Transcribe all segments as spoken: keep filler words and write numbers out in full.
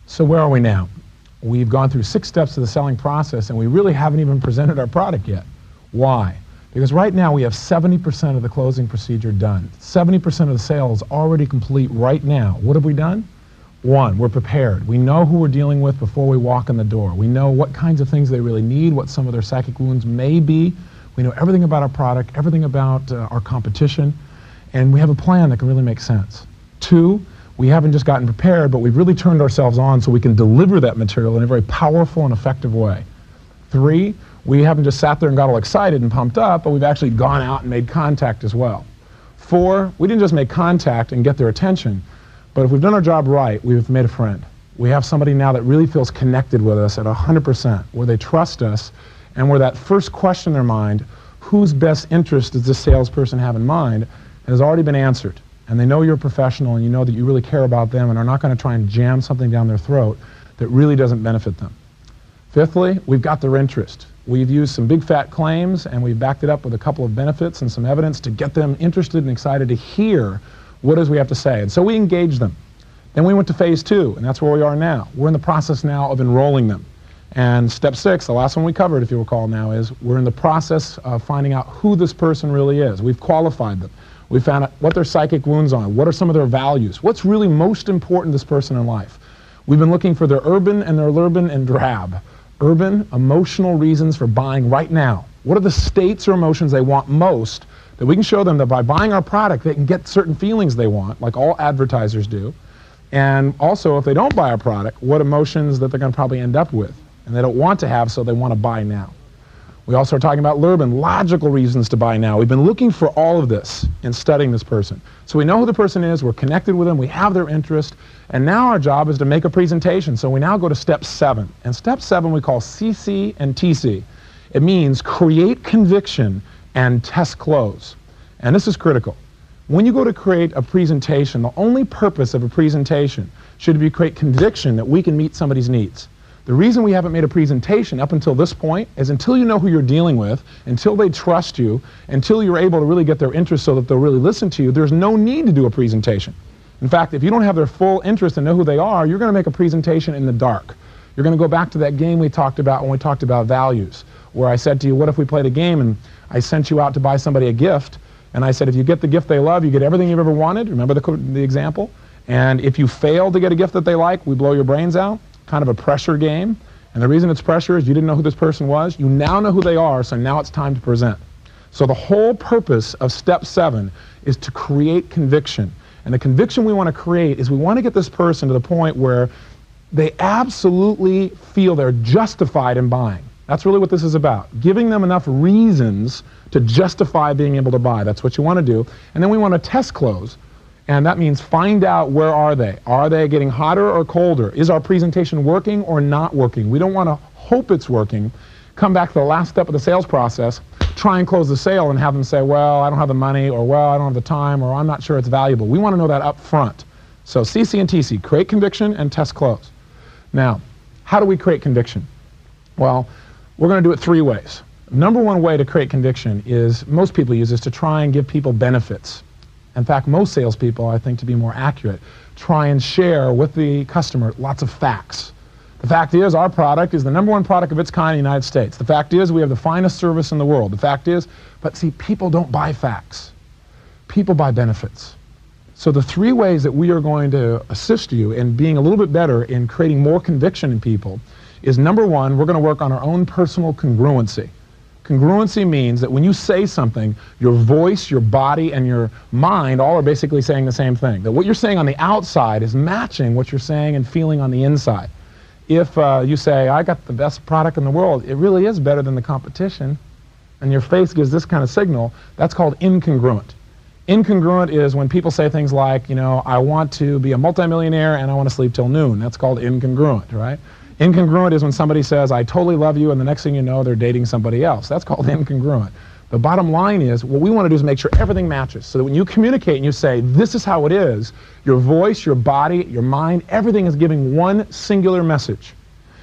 So where are we now? We've gone through six steps of the selling process, and we really haven't even presented our product yet. Why? Because right now we have seventy percent of the closing procedure done. seventy percent of the sales already complete right now. What have we done? One, we're prepared. We know who we're dealing with before we walk in the door. We know what kinds of things they really need, what some of their psychic wounds may be. We know everything about our product, everything about uh, our competition, and we have a plan that can really make sense. Two, we haven't just gotten prepared, but we've really turned ourselves on so we can deliver that material in a very powerful and effective way. Three, we haven't just sat there and got all excited and pumped up, but we've actually gone out and made contact as well. Four, we didn't just make contact and get their attention, but if we've done our job right, we've made a friend. We have somebody now that really feels connected with us at one hundred percent, where they trust us, and where that first question in their mind, whose best interest does this salesperson have in mind, has already been answered. And they know you're a professional, and you know that you really care about them and are not going to try and jam something down their throat that really doesn't benefit them. Fifthly, we've got their interest. We've used some big fat claims, and we've backed it up with a couple of benefits and some evidence to get them interested and excited to hear what it is we have to say. And so we engage them. Then we went to phase two, and that's where we are now. We're in the process now of enrolling them. And step six, the last one we covered, if you recall now, is we're in the process of finding out who this person really is. We've qualified them. We found out what their psychic wounds are, what are some of their values, what's really most important to this person in life. We've been looking for their urban and their urban and drab. Urban, emotional reasons for buying right now. What are the states or emotions they want most that we can show them that by buying our product they can get certain feelings they want, like all advertisers do. And also, if they don't buy our product, what emotions that they're going to probably end up with and they don't want to have, so they want to buy now. We also are talking about urban, logical reasons to buy now. We've been looking for all of this in studying this person. So we know who the person is, we're connected with them, we have their interest, and now our job is to make a presentation. So we now go to step seven. And step seven we call C C and T C. It means create conviction and test close. And this is critical. When you go to create a presentation, the only purpose of a presentation should be to create conviction that we can meet somebody's needs. The reason we haven't made a presentation up until this point is until you know who you're dealing with, until they trust you, until you're able to really get their interest so that they'll really listen to you, there's no need to do a presentation. In fact, if you don't have their full interest and know who they are, you're going to make a presentation in the dark. You're going to go back to that game we talked about when we talked about values, where I said to you, what if we played a game and I sent you out to buy somebody a gift, and I said, if you get the gift they love, you get everything you've ever wanted. Remember the, the example? And if you fail to get a gift that they like, we blow your brains out. Kind of a pressure game. And the reason it's pressure is you didn't know who this person was. You now know who they are, so now it's time to present. So the whole purpose of step seven is to create conviction. And the conviction we want to create is we want to get this person to the point where they absolutely feel they're justified in buying. That's really what this is about. Giving them enough reasons to justify being able to buy. That's what you want to do. And then we want to test close. And that means find out, where are they? Are they getting hotter or colder? Is our presentation working or not working? We don't want to hope it's working. Come back to the last step of the sales process, try and close the sale and have them say, well, I don't have the money, or well, I don't have the time, or I'm not sure it's valuable. We want to know that up front. So C C and T C, create conviction and test close. Now, how do we create conviction? Well, we're going to do it three ways. Number one way to create conviction is, most people use this to try and give people benefits. In fact, most salespeople, I think to be more accurate, try and share with the customer lots of facts. The fact is, our product is the number one product of its kind in the United States. The fact is, we have the finest service in the world. The fact is, but see, people don't buy facts. People buy benefits. So the three ways that we are going to assist you in being a little bit better in creating more conviction in people is, number one, we're going to work on our own personal congruency. Congruency means that when you say something, your voice, your body, and your mind all are basically saying the same thing. That what you're saying on the outside is matching what you're saying and feeling on the inside. If uh, you say, I got the best product in the world, it really is better than the competition, and your face gives this kind of signal, that's called incongruent. Incongruent is when people say things like, you know, I want to be a multimillionaire and I want to sleep till noon. That's called incongruent, right? Incongruent is when somebody says, I totally love you, and the next thing you know, they're dating somebody else. That's called incongruent. The bottom line is, what we want to do is make sure everything matches, so that when you communicate and you say, this is how it is, your voice, your body, your mind, everything is giving one singular message.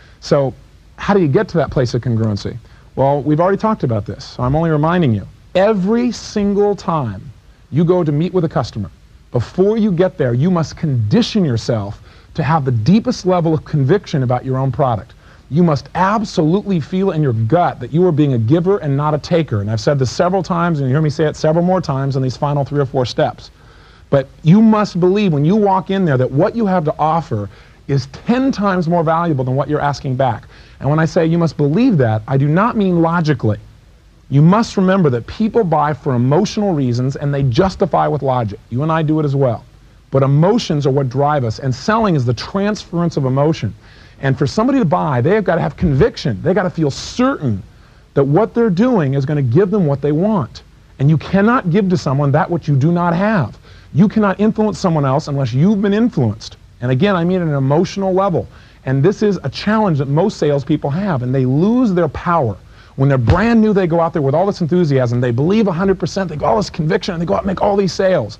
So how do you get to that place of congruency? Well, we've already talked about this, so I'm only reminding you. Every single time you go to meet with a customer, before you get there, you must condition yourself to have the deepest level of conviction about your own product. You must absolutely feel in your gut that you are being a giver and not a taker. And I've said this several times, and you hear me say it several more times in these final three or four steps. But you must believe when you walk in there that what you have to offer is ten times more valuable than what you're asking back. And when I say you must believe that, I do not mean logically. You must remember that people buy for emotional reasons and they justify with logic. You and I do it as well. But emotions are what drive us, and selling is the transference of emotion. And for somebody to buy, they've got to have conviction. They've got to feel certain that what they're doing is going to give them what they want. And you cannot give to someone that which you do not have. You cannot influence someone else unless you've been influenced. And again, I mean at an emotional level. And this is a challenge that most salespeople have, and they lose their power. When they're brand new, they go out there with all this enthusiasm. They believe one hundred percent. They go all this conviction, and they go out and make all these sales.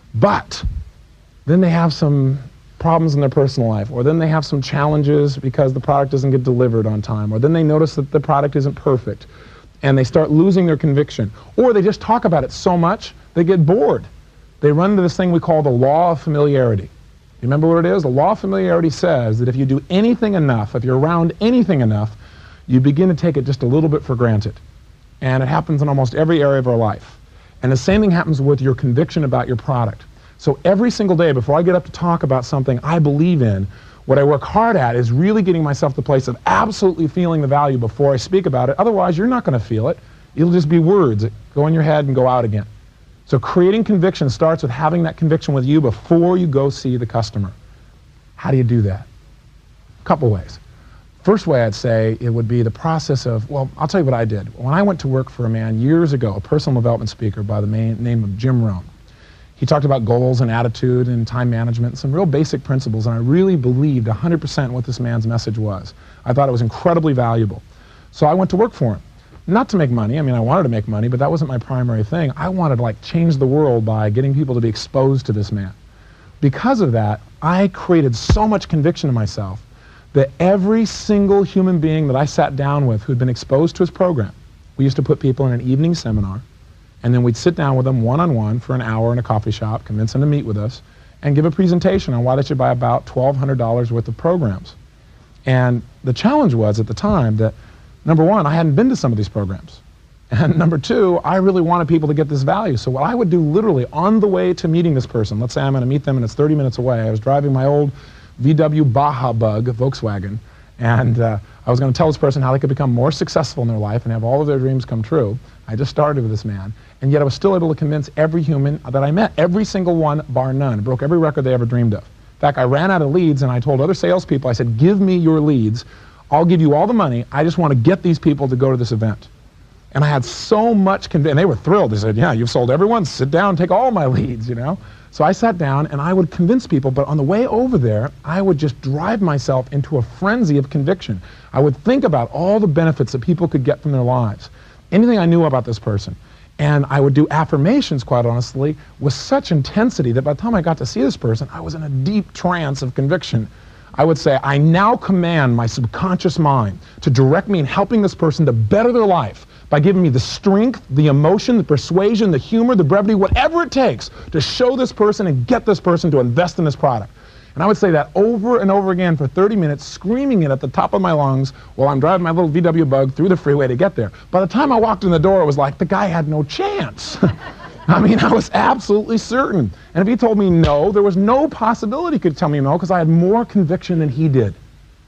But then they have some problems in their personal life, or then they have some challenges because the product doesn't get delivered on time, or then they notice that the product isn't perfect, and they start losing their conviction. Or they just talk about it so much, they get bored. They run into this thing we call the law of familiarity. You remember what it is? The law of familiarity says that if you do anything enough, if you're around anything enough, you begin to take it just a little bit for granted. And it happens in almost every area of our life. And the same thing happens with your conviction about your product. So every single day before I get up to talk about something I believe in, what I work hard at is really getting myself to the place of absolutely feeling the value before I speak about it. Otherwise, you're not going to feel it. It'll just be words that go in your head and go out again. So creating conviction starts with having that conviction with you before you go see the customer. How do you do that? A couple ways. First way I'd say it would be the process of, well, I'll tell you what I did. When I went to work for a man years ago, a personal development speaker by the main, name of Jim Rohn, he talked about goals and attitude and time management and some real basic principles, and I really believed one hundred percent what this man's message was. I thought it was incredibly valuable. So I went to work for him. Not to make money. I mean, I wanted to make money, but that wasn't my primary thing. I wanted to like change the world by getting people to be exposed to this man. Because of that, I created so much conviction in myself that every single human being that I sat down with who'd been exposed to his program, we used to put people in an evening seminar, and then we'd sit down with them one-on-one for an hour in a coffee shop, convince them to meet with us, and give a presentation on why they should buy about twelve hundred dollars worth of programs. And the challenge was at the time that, number one, I hadn't been to some of these programs. And number two, I really wanted people to get this value. So what I would do literally on the way to meeting this person, let's say I'm going to meet them and it's thirty minutes away, I was driving my old V W Baja Bug, Volkswagen, and uh, I was going to tell this person how they could become more successful in their life and have all of their dreams come true. I just started with this man, and yet I was still able to convince every human that I met, every single one, bar none. Broke every record they ever dreamed of. In fact, I ran out of leads, and I told other salespeople, I said, give me your leads. I'll give you all the money. I just want to get these people to go to this event. And I had so much conviction, and they were thrilled. They said, yeah, you've sold everyone. Sit down, take all my leads, you know. So I sat down, and I would convince people, but on the way over there, I would just drive myself into a frenzy of conviction. I would think about all the benefits that people could get from their lives, anything I knew about this person. And I would do affirmations, quite honestly, with such intensity that by the time I got to see this person, I was in a deep trance of conviction. I would say, I now command my subconscious mind to direct me in helping this person to better their life by giving me the strength, the emotion, the persuasion, the humor, the brevity, whatever it takes to show this person and get this person to invest in this product. And I would say that over and over again for thirty minutes, screaming it at the top of my lungs while I'm driving my little V W Bug through the freeway to get there. By the time I walked in the door, it was like the guy had no chance. I mean, I was absolutely certain. And if he told me no, there was no possibility he could tell me no because I had more conviction than he did.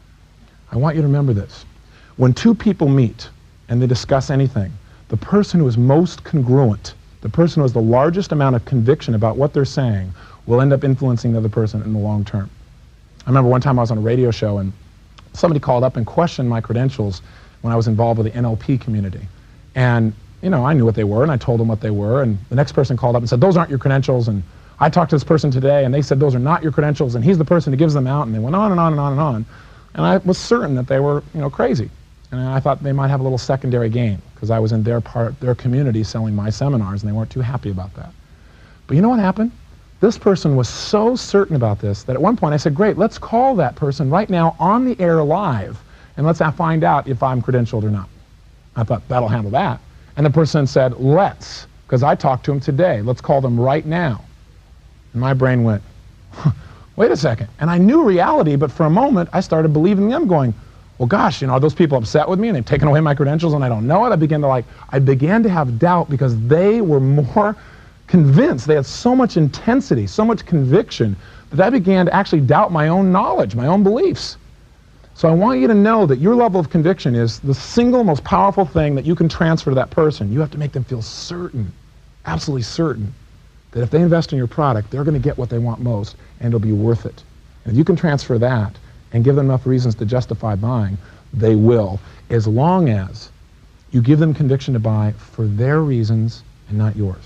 I want you to remember this. When two people meet and they discuss anything, the person who is most congruent, the person who has the largest amount of conviction about what they're saying, will end up influencing the other person in the long term. I remember one time I was on a radio show and somebody called up and questioned my credentials when I was involved with the N L P community. And, you know, I knew what they were and I told them what they were, and the next person called up and said, those aren't your credentials, and I talked to this person today and they said those are not your credentials, and he's the person who gives them out, and they went on and on and on and on. And I was certain that they were, you know, crazy. And I thought they might have a little secondary gain because I was in their part, their community selling my seminars, and they weren't too happy about that. But you know what happened? This person was so certain about this that at one point I said, great, let's call that person right now on the air live, and let's find out if I'm credentialed or not. I thought, that'll handle that. And the person said, let's, because I talked to him today. Let's call them right now. And my brain went, wait a second. And I knew reality, but for a moment, I started believing them, going, well, gosh, you know, are those people upset with me and they've taken away my credentials and I don't know it? I began to like, I began to have doubt because they were more convinced. They had so much intensity, so much conviction, that I began to actually doubt my own knowledge, my own beliefs. So I want you to know that your level of conviction is the single most powerful thing that you can transfer to that person. You have to make them feel certain, absolutely certain, that if they invest in your product, they're going to get what they want most, and it'll be worth it. And if you can transfer that and give them enough reasons to justify buying, they will, as long as you give them conviction to buy for their reasons and not yours.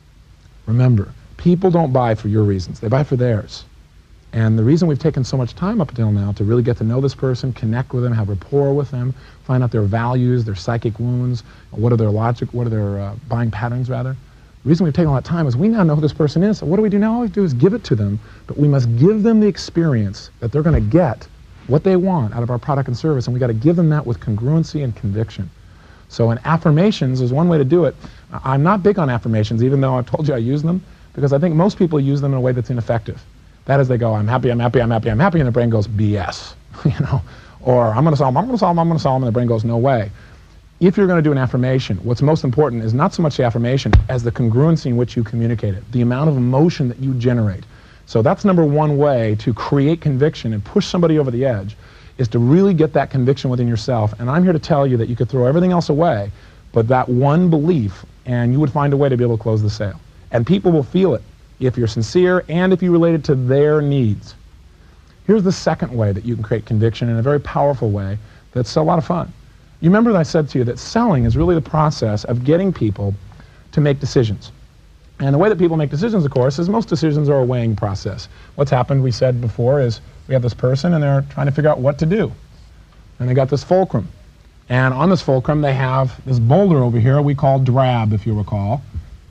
Remember, people don't buy for your reasons. They buy for theirs. And the reason we've taken so much time up until now to really get to know this person, connect with them, have rapport with them, find out their values, their psychic wounds, what are their logic, what are their uh, buying patterns, rather. The reason we've taken a lot of time is we now know who this person is. So what do we do now? All we do is give it to them, but we must give them the experience that they're going to get what they want out of our product and service, and we got to give them that with congruency and conviction. So in affirmations is one way to do it. I'm not big on affirmations, even though I've told you I use them, because I think most people use them in a way that's ineffective. That is, they go, I'm happy, I'm happy, I'm happy, I'm happy, and the brain goes, B S, you know, or I'm going to solve them, I'm going to solve them, I'm going to solve them, and the brain goes, no way. If you're going to do an affirmation, what's most important is not so much the affirmation as the congruency in which you communicate it, the amount of emotion that you generate. So that's number one way to create conviction and push somebody over the edge, is to really get that conviction within yourself. And I'm here to tell you that you could throw everything else away, but that one belief, and you would find a way to be able to close the sale. And people will feel it if you're sincere and if you relate it to their needs. Here's the second way that you can create conviction in a very powerful way that's a lot of fun. You remember that I said to you that selling is really the process of getting people to make decisions. And the way that people make decisions, of course, is most decisions are a weighing process. What's happened, we said before, is we have this person and they're trying to figure out what to do. And they got this fulcrum. And on this fulcrum, they have this boulder over here we call DRAB, if you recall.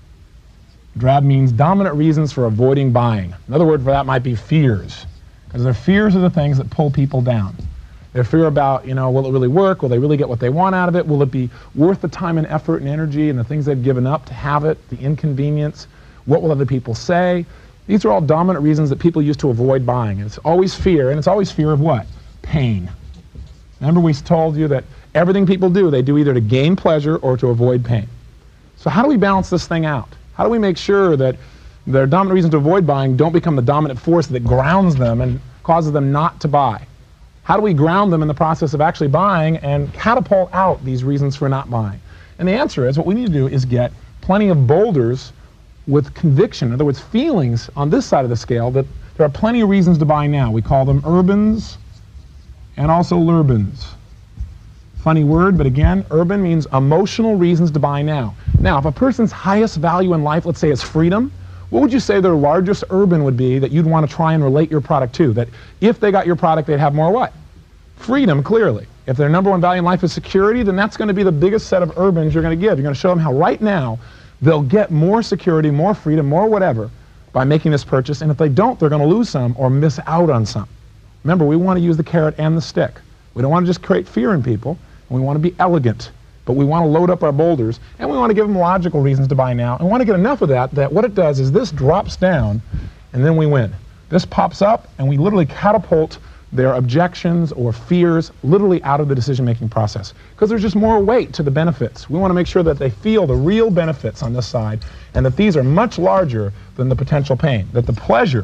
DRAB means dominant reasons for avoiding buying. Another word for that might be fears. Because their fears are the things that pull people down. Their fear about, you know, will it really work? Will they really get what they want out of it? Will it be worth the time and effort and energy and the things they've given up to have it? The inconvenience? What will other people say? These are all dominant reasons that people use to avoid buying. And it's always fear, and it's always fear of what? Pain. Remember we told you that everything people do, they do either to gain pleasure or to avoid pain. So how do we balance this thing out? How do we make sure that their dominant reasons to avoid buying don't become the dominant force that grounds them and causes them not to buy? How do we ground them in the process of actually buying and catapult out these reasons for not buying? And the answer is, what we need to do is get plenty of boulders with conviction, in other words, feelings on this side of the scale that there are plenty of reasons to buy now. We call them urbans and also lurbans. Funny word, but again, urban means emotional reasons to buy now. Now, if a person's highest value in life, let's say, is freedom, what would you say their largest urban would be that you'd want to try and relate your product to? That if they got your product, they'd have more what? Freedom, clearly. If their number one value in life is security, then that's going to be the biggest set of urbans you're going to give. You're going to show them how right now they'll get more security, more freedom, more whatever by making this purchase. And if they don't, they're going to lose some or miss out on some. Remember, we want to use the carrot and the stick. We don't want to just create fear in people. And we want to be elegant. But we want to load up our boulders, and we want to give them logical reasons to buy now. And we want to get enough of that that what it does is this drops down, and then we win. This pops up, and we literally catapult their objections or fears literally out of the decision-making process. Because there's just more weight to the benefits. We want to make sure that they feel the real benefits on this side, and that these are much larger than the potential pain. That the pleasure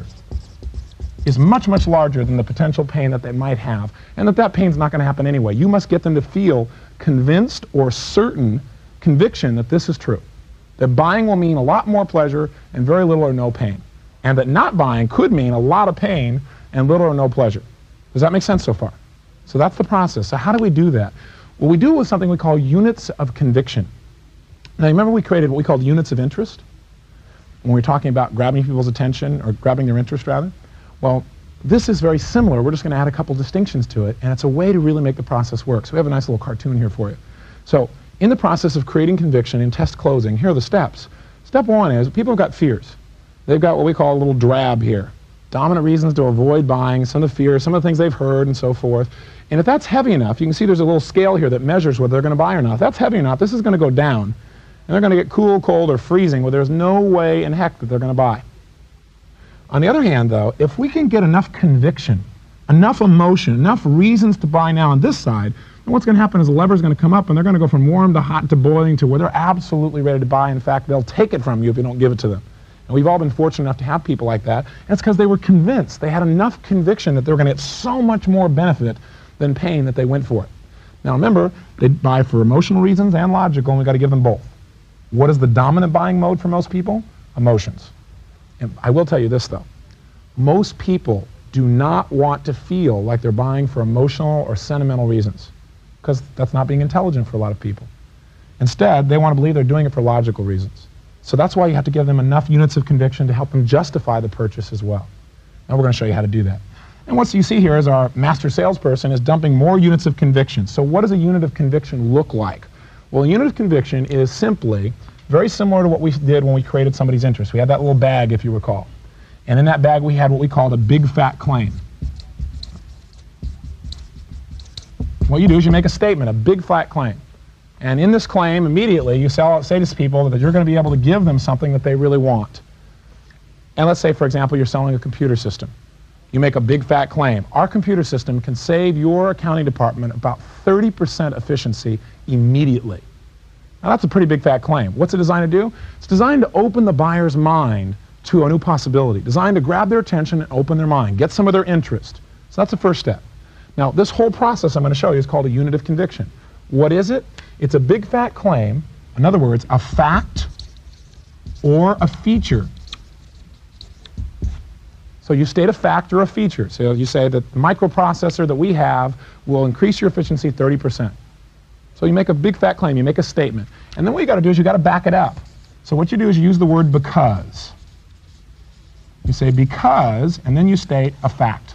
is much, much larger than the potential pain that they might have, and that that pain's not going to happen anyway. You must get them to feel convinced or certain conviction that this is true. That buying will mean a lot more pleasure and very little or no pain. And that not buying could mean a lot of pain and little or no pleasure. Does that make sense so far? So that's the process. So how do we do that? Well, we do it with something we call units of conviction. Now, remember we created what we called units of interest? When we were talking about grabbing people's attention, or grabbing their interest, rather? Well, this is very similar. We're just going to add a couple distinctions to it, and it's a way to really make the process work. So we have a nice little cartoon here for you. So in the process of creating conviction in test closing, here are the steps. Step one is people have got fears. They've got what we call a little drab here. Dominant reasons to avoid buying, some of the fears, some of the things they've heard, and so forth. And if that's heavy enough, you can see there's a little scale here that measures whether they're going to buy or not. If that's heavy enough, this is going to go down. And they're going to get cool, cold, or freezing, where there's no way in heck that they're going to buy. On the other hand, though, if we can get enough conviction, enough emotion, enough reasons to buy now on this side, then what's going to happen is the lever's going to come up and they're going to go from warm to hot to boiling to where they're absolutely ready to buy. In fact, they'll take it from you if you don't give it to them. And we've all been fortunate enough to have people like that. And it's because they were convinced. They had enough conviction that they were going to get so much more benefit than pain that they went for it. Now remember, they buy for emotional reasons and logical, and we've got to give them both. What is the dominant buying mode for most people? Emotions. And I will tell you this, though. Most people do not want to feel like they're buying for emotional or sentimental reasons, because that's not being intelligent for a lot of people. Instead, they want to believe they're doing it for logical reasons. So that's why you have to give them enough units of conviction to help them justify the purchase as well. Now we're going to show you how to do that. And what you see here is our master salesperson is dumping more units of conviction. So what does a unit of conviction look like? Well, a unit of conviction is simply very similar to what we did when we created somebody's interest. We had that little bag, if you recall. And in that bag we had what we called a big fat claim. What you do is you make a statement, a big fat claim. And in this claim, immediately, you sell, say to people that you're going to be able to give them something that they really want. And let's say, for example, you're selling a computer system. You make a big fat claim. Our computer system can save your accounting department about thirty percent efficiency immediately. Now that's a pretty big fat claim. What's it designed to do? It's designed to open the buyer's mind to a new possibility, designed to grab their attention and open their mind, get some of their interest. So that's the first step. Now this whole process I'm going to show you is called a unit of conviction. What is it? It's a big fat claim, in other words, a fact or a feature. So you state a fact or a feature. So you say that the microprocessor that we have will increase your efficiency thirty percent. So you make a big fat claim, you make a statement. And then what you got to do is you got to back it up. So what you do is you use the word because. You say because, and then you state a fact.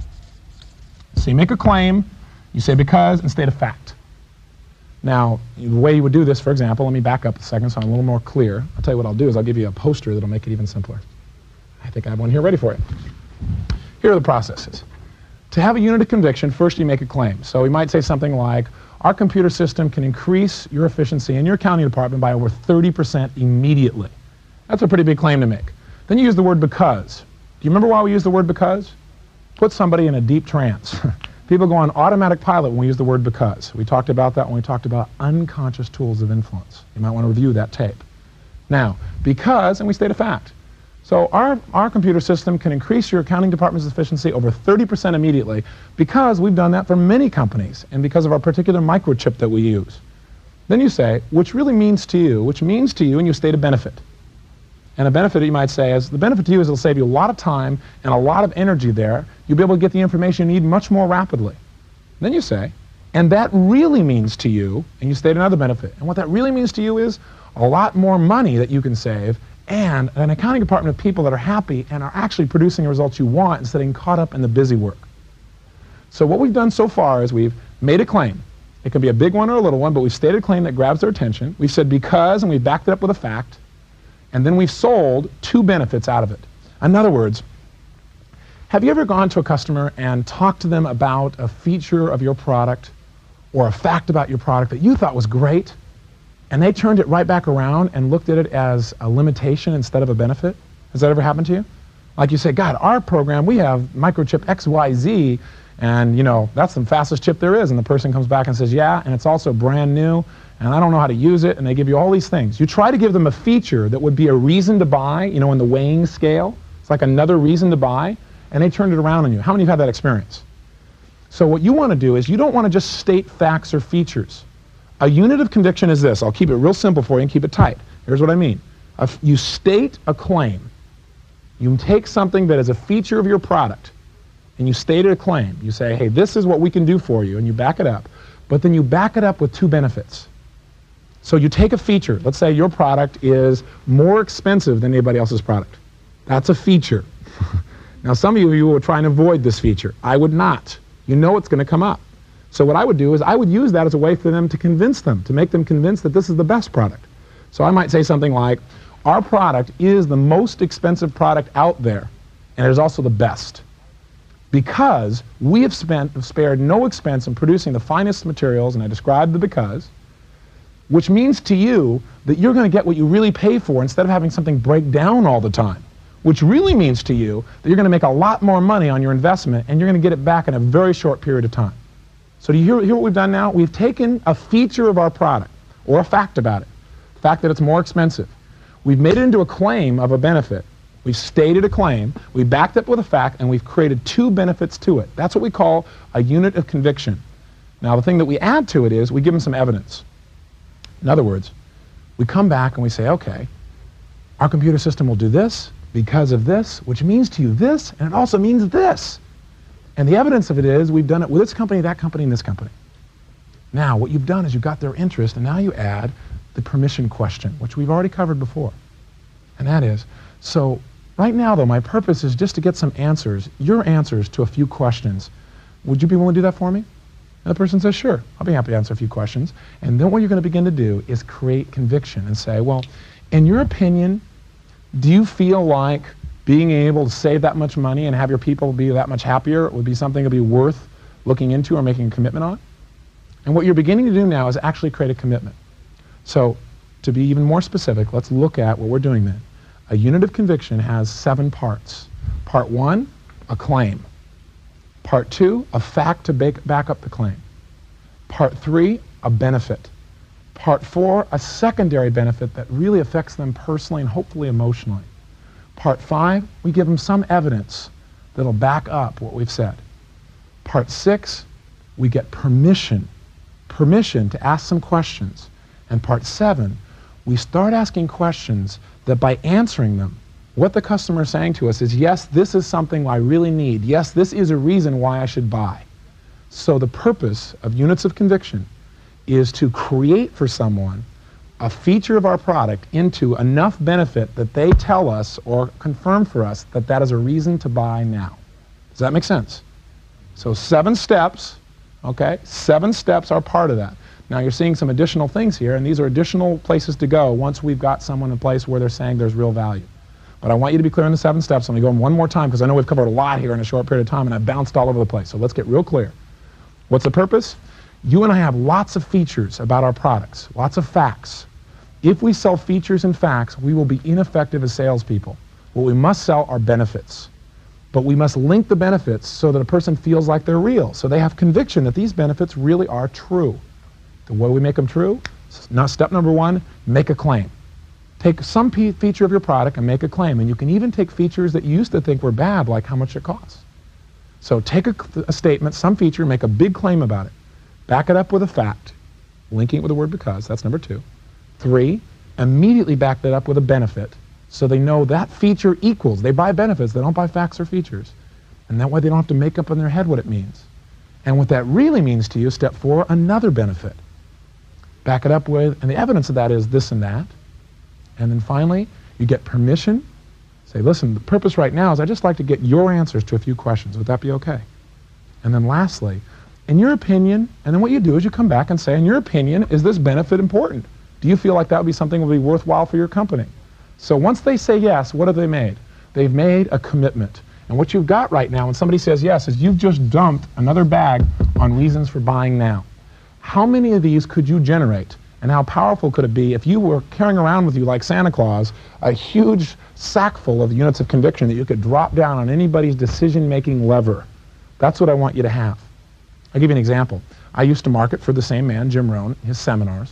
So you make a claim, you say because, and state a fact. Now, the way you would do this, for example, let me back up a second so I'm a little more clear. I'll tell you what I'll do is I'll give you a poster that'll make it even simpler. I think I have one here ready for you. Here are the processes. To have a unit of conviction, first you make a claim. So we might say something like, our computer system can increase your efficiency in your accounting department by over thirty percent immediately. That's a pretty big claim to make. Then you use the word because. Do you remember why we use the word because? Put somebody in a deep trance. People go on automatic pilot when we use the word because. We talked about that when we talked about unconscious tools of influence. You might want to review that tape. Now, because, and we state a fact. So our, our computer system can increase your accounting department's efficiency over thirty percent immediately because we've done that for many companies and because of our particular microchip that we use. Then you say, which really means to you, which means to you, and you state a benefit. And a benefit, you might say, is the benefit to you is it'll save you a lot of time and a lot of energy there. You'll be able to get the information you need much more rapidly. Then you say, and that really means to you, and you state another benefit. And what that really means to you is a lot more money that you can save and an accounting department of people that are happy and are actually producing the results you want instead of getting caught up in the busy work. So what we've done so far is we've made a claim. It can be a big one or a little one, but we've stated a claim that grabs their attention. We've said because, and we've backed it up with a fact. And then we've sold two benefits out of it. In other words, have you ever gone to a customer and talked to them about a feature of your product or a fact about your product that you thought was great, and they turned it right back around and looked at it as a limitation instead of a benefit? Has that ever happened to you? Like you say, God, our program, we have microchip X Y Z, and you know, that's the fastest chip there is. And the person comes back and says, yeah, and it's also brand new, and I don't know how to use it, and they give you all these things. You try to give them a feature that would be a reason to buy, you know, in the weighing scale. It's like another reason to buy, and they turned it around on you. How many of you have had that experience? So what you want to do is you don't want to just state facts or features. A unit of conviction is this. I'll keep it real simple for you and keep it tight. Here's what I mean. If you state a claim. You take something that is a feature of your product, and you state a claim. You say, hey, this is what we can do for you, and you back it up. But then you back it up with two benefits. So you take a feature. Let's say your product is more expensive than anybody else's product. That's a feature. Now, some of you will try and avoid this feature. I would not. You know it's going to come up. So what I would do is I would use that as a way for them to convince them, to make them convinced that this is the best product. So I might say something like, our product is the most expensive product out there, and it is also the best. Because we have spent, spared no expense in producing the finest materials, and I described the because, which means to you that you're going to get what you really pay for instead of having something break down all the time. which really means to you that you're going to make a lot more money on your investment and you're going to get it back in a very short period of time. So do you hear, hear what we've done now? We've taken a feature of our product, or a fact about it, the fact that it's more expensive. We've made it into a claim of a benefit. We've stated a claim, we backed up with a fact, and we've created two benefits to it. That's what we call a unit of conviction. Now, the thing that we add to it is we give them some evidence. In other words, we come back and we say, okay, our computer system will do this because of this, which means to you this, and it also means this. And the evidence of it is we've done it with this company, that company, and this company. Now, what you've done is you've got their interest, and now you add the permission question, which we've already covered before. And that is, so right now, though, my purpose is just to get some answers, your answers to a few questions. Would you be willing to do that for me? And the person says, sure, I'll be happy to answer a few questions. And then what you're going to begin to do is create conviction and say, well, in your opinion, do you feel like being able to save that much money and have your people be that much happier would be something to be worth looking into or making a commitment on? And what you're beginning to do now is actually create a commitment. So to be even more specific, let's look at what we're doing then. A unit of conviction has seven parts. Part one, a claim. Part two, a fact to back, back up the claim. Part three, a benefit. Part four, a secondary benefit that really affects them personally and hopefully emotionally. Part five, we give them some evidence that'll back up what we've said. Part six, we get permission, permission to ask some questions. And part seven, we start asking questions that by answering them, what the customer is saying to us is, yes, this is something I really need. Yes, this is a reason why I should buy. So the purpose of units of conviction is to create for someone a feature of our product into enough benefit that they tell us or confirm for us that that is a reason to buy now. Does that make sense? So seven steps, okay? Seven steps are part of that. Now you're seeing some additional things here, and these are additional places to go once we've got someone in place where they're saying there's real value. But I want you to be clear on the seven steps. I'm going to go in one more time because I know we've covered a lot here in a short period of time and I've bounced all over the place. So let's get real clear. What's the purpose? You and I have lots of features about our products, lots of facts. If we sell features and facts, we will be ineffective as salespeople. What we must sell are benefits. But we must link the benefits so that a person feels like they're real, so they have conviction that these benefits really are true. The way we make them true, now step number one, make a claim. Take some feature of your product and make a claim. And you can even take features that you used to think were bad, like how much it costs. So take a, a statement, some feature, make a big claim about it. Back it up with a fact, linking it with the word because, that's number two. Three, immediately back that up with a benefit, so they know that feature equals. They buy benefits, they don't buy facts or features. And that way they don't have to make up in their head what it means. And what that really means to you, step four, another benefit. Back it up with, and the evidence of that is this and that. And then finally, you get permission. Say, listen, the purpose right now is I'd just like to get your answers to a few questions. Would that be okay? And then lastly, in your opinion, and then what you do is you come back and say, in your opinion, is this benefit important? Do you feel like that would be something that would be worthwhile for your company? So once they say yes, what have they made? They've made a commitment. And what you've got right now when somebody says yes is you've just dumped another bag on reasons for buying now. How many of these could you generate? And how powerful could it be if you were carrying around with you like Santa Claus a huge sack full of units of conviction that you could drop down on anybody's decision-making lever? That's what I want you to have. I'll give you an example. I used to market for the same man, Jim Rohn, his seminars.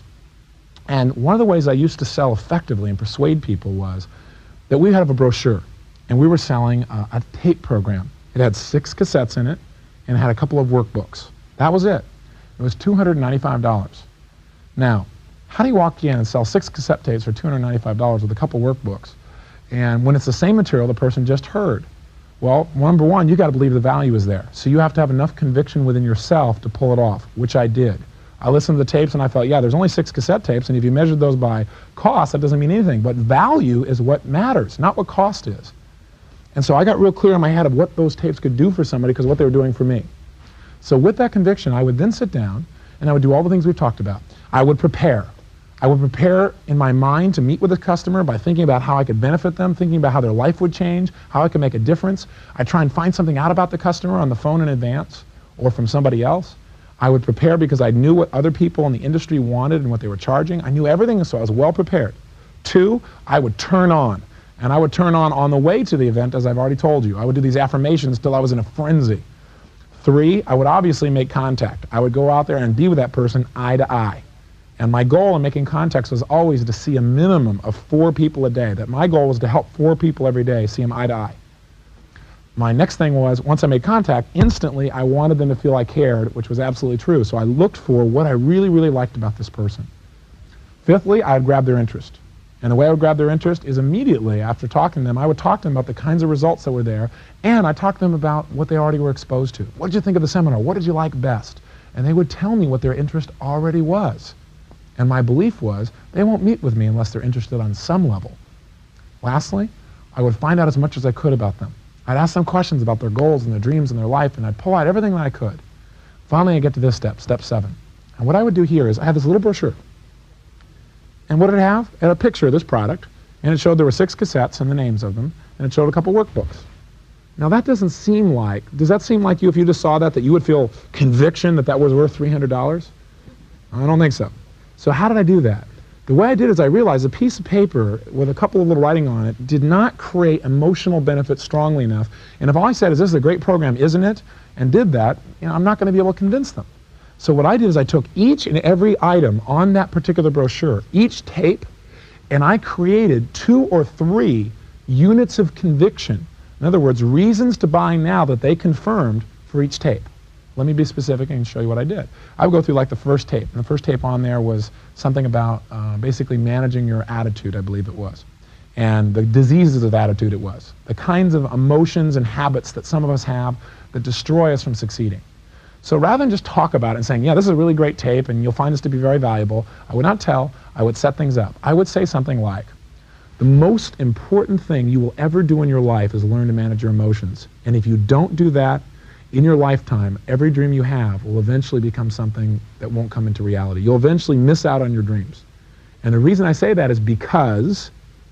And one of the ways I used to sell effectively and persuade people was that we had a brochure, and we were selling a, a tape program. It had six cassettes in it, and it had a couple of workbooks. That was it. It was two hundred ninety-five dollars. Now, how do you walk in and sell six cassette tapes for two hundred ninety-five dollars with a couple workbooks? And when it's the same material the person just heard? Well, number one, you got to believe the value is there. So you have to have enough conviction within yourself to pull it off, which I did. I listened to the tapes and I thought, yeah, there's only six cassette tapes, and if you measured those by cost, that doesn't mean anything. But value is what matters, not what cost is. And so I got real clear in my head of what those tapes could do for somebody because of what they were doing for me. So with that conviction, I would then sit down and I would do all the things we've talked about. I would prepare. I would prepare in my mind to meet with the customer by thinking about how I could benefit them, thinking about how their life would change, how I could make a difference. I try and find something out about the customer on the phone in advance or from somebody else. I would prepare because I knew what other people in the industry wanted and what they were charging. I knew everything, so I was well prepared. Two, I would turn on. And I would turn on on the way to the event, as I've already told you. I would do these affirmations till I was in a frenzy. Three, I would obviously make contact. I would go out there and be with that person eye to eye. And my goal in making contacts was always to see a minimum of four people a day. That my goal was to help four people every day see them eye to eye. My next thing was, once I made contact, instantly I wanted them to feel I cared, which was absolutely true. So I looked for what I really, really liked about this person. Fifthly, I would grab their interest. And the way I would grab their interest is immediately after talking to them, I would talk to them about the kinds of results that were there, and I talked to them about what they already were exposed to. What did you think of the seminar? What did you like best? And they would tell me what their interest already was. And my belief was, they won't meet with me unless they're interested on some level. Lastly, I would find out as much as I could about them. I'd ask them questions about their goals and their dreams and their life, and I'd pull out everything that I could. Finally, I get to this step, step seven. And what I would do here is I had this little brochure. And what did it have? It had a picture of this product, and it showed there were six cassettes and the names of them, and it showed a couple workbooks. Now that doesn't seem like, does that seem like you, if you just saw that, that you would feel conviction that that was worth three hundred dollars? I don't think so. So how did I do that? The way I did is I realized a piece of paper with a couple of little writing on it did not create emotional benefit strongly enough, and if all I said is, this is a great program, isn't it? And did that, you know, I'm not going to be able to convince them. So what I did is I took each and every item on that particular brochure, each tape, and I created two or three units of conviction. In other words, reasons to buy now that they confirmed for each tape. Let me be specific and show you what I did. I would go through like the first tape, and the first tape on there was something about uh, basically managing your attitude, I believe it was, and the diseases of attitude it was, the kinds of emotions and habits that some of us have that destroy us from succeeding. So rather than just talk about it and saying, yeah, this is a really great tape and you'll find this to be very valuable, I would not tell, I would set things up. I would say something like, the most important thing you will ever do in your life is learn to manage your emotions. And if you don't do that in your lifetime, every dream you have will eventually become something that won't come into reality. You'll eventually miss out on your dreams. And the reason I say that is because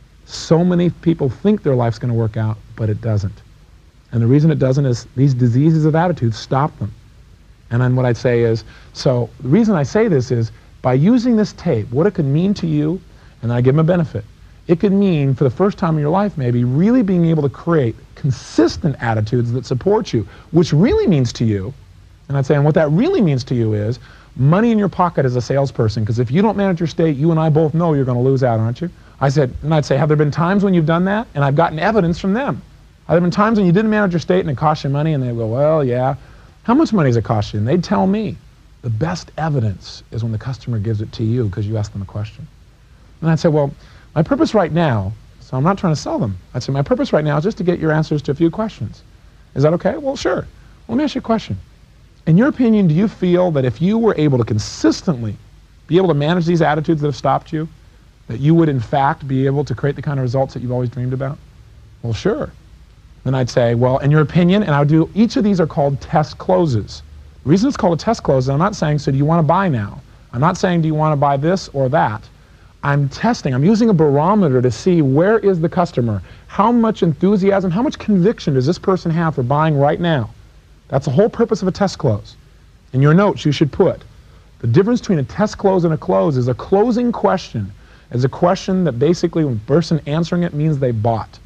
so many people think their life's going to work out, but it doesn't. And the reason it doesn't is these diseases of attitude stop them. And then what I'd say is, so the reason I say this is, by using this tape, what it could mean to you, and then I give them a benefit, it could mean, for the first time in your life maybe, really being able to create consistent attitudes that support you, which really means to you, and I'd say, and what that really means to you is, money in your pocket as a salesperson, because if you don't manage your state, you and I both know you're going to lose out, aren't you? I said, and I'd say, have there been times when you've done that? And I've gotten evidence from them. Have there been times when you didn't manage your state and it cost you money, and they go, well, yeah. How much money does it cost you? And they'd tell me, the best evidence is when the customer gives it to you because you ask them a question. And I'd say, well, my purpose right now, so I'm not trying to sell them. I'd say, my purpose right now is just to get your answers to a few questions. Is that okay? Well, sure. Well, let me ask you a question. In your opinion, do you feel that if you were able to consistently be able to manage these attitudes that have stopped you, that you would in fact be able to create the kind of results that you've always dreamed about? Well, sure. Then I'd say, well, in your opinion, and I would do, each of these are called test closes. The reason it's called a test close is I'm not saying, so do you want to buy now? I'm not saying, do you want to buy this or that? I'm testing, I'm using a barometer to see where is the customer, how much enthusiasm, how much conviction does this person have for buying right now? That's the whole purpose of a test close. In your notes, you should put, the difference between a test close and a close is a closing question is a question that basically when the person answering it means they bought.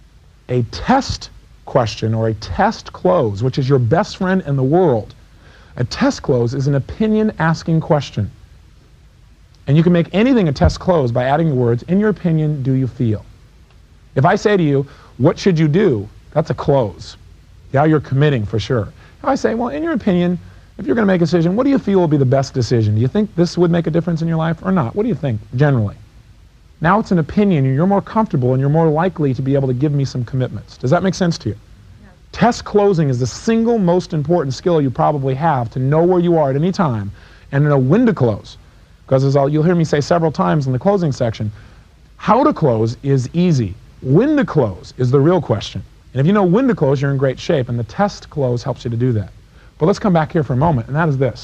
A test question or a test close, which is your best friend in the world, a test close is an opinion asking question. And you can make anything a test close by adding the words, in your opinion, do you feel? If I say to you, what should you do? That's a close. Yeah, you're committing for sure. If I say, well, in your opinion, if you're going to make a decision, what do you feel will be the best decision? Do you think this would make a difference in your life or not? What do you think, generally? Now it's an opinion, and you're more comfortable, and you're more likely to be able to give me some commitments. Does that make sense to you? Yeah. Test closing is the single most important skill you probably have to know where you are at any time and know when to close. Because as I'll, you'll hear me say several times in the closing section, how to close is easy. When to close is the real question. And if you know when to close, you're in great shape, and the test close helps you to do that. But let's come back here for a moment, and that is this.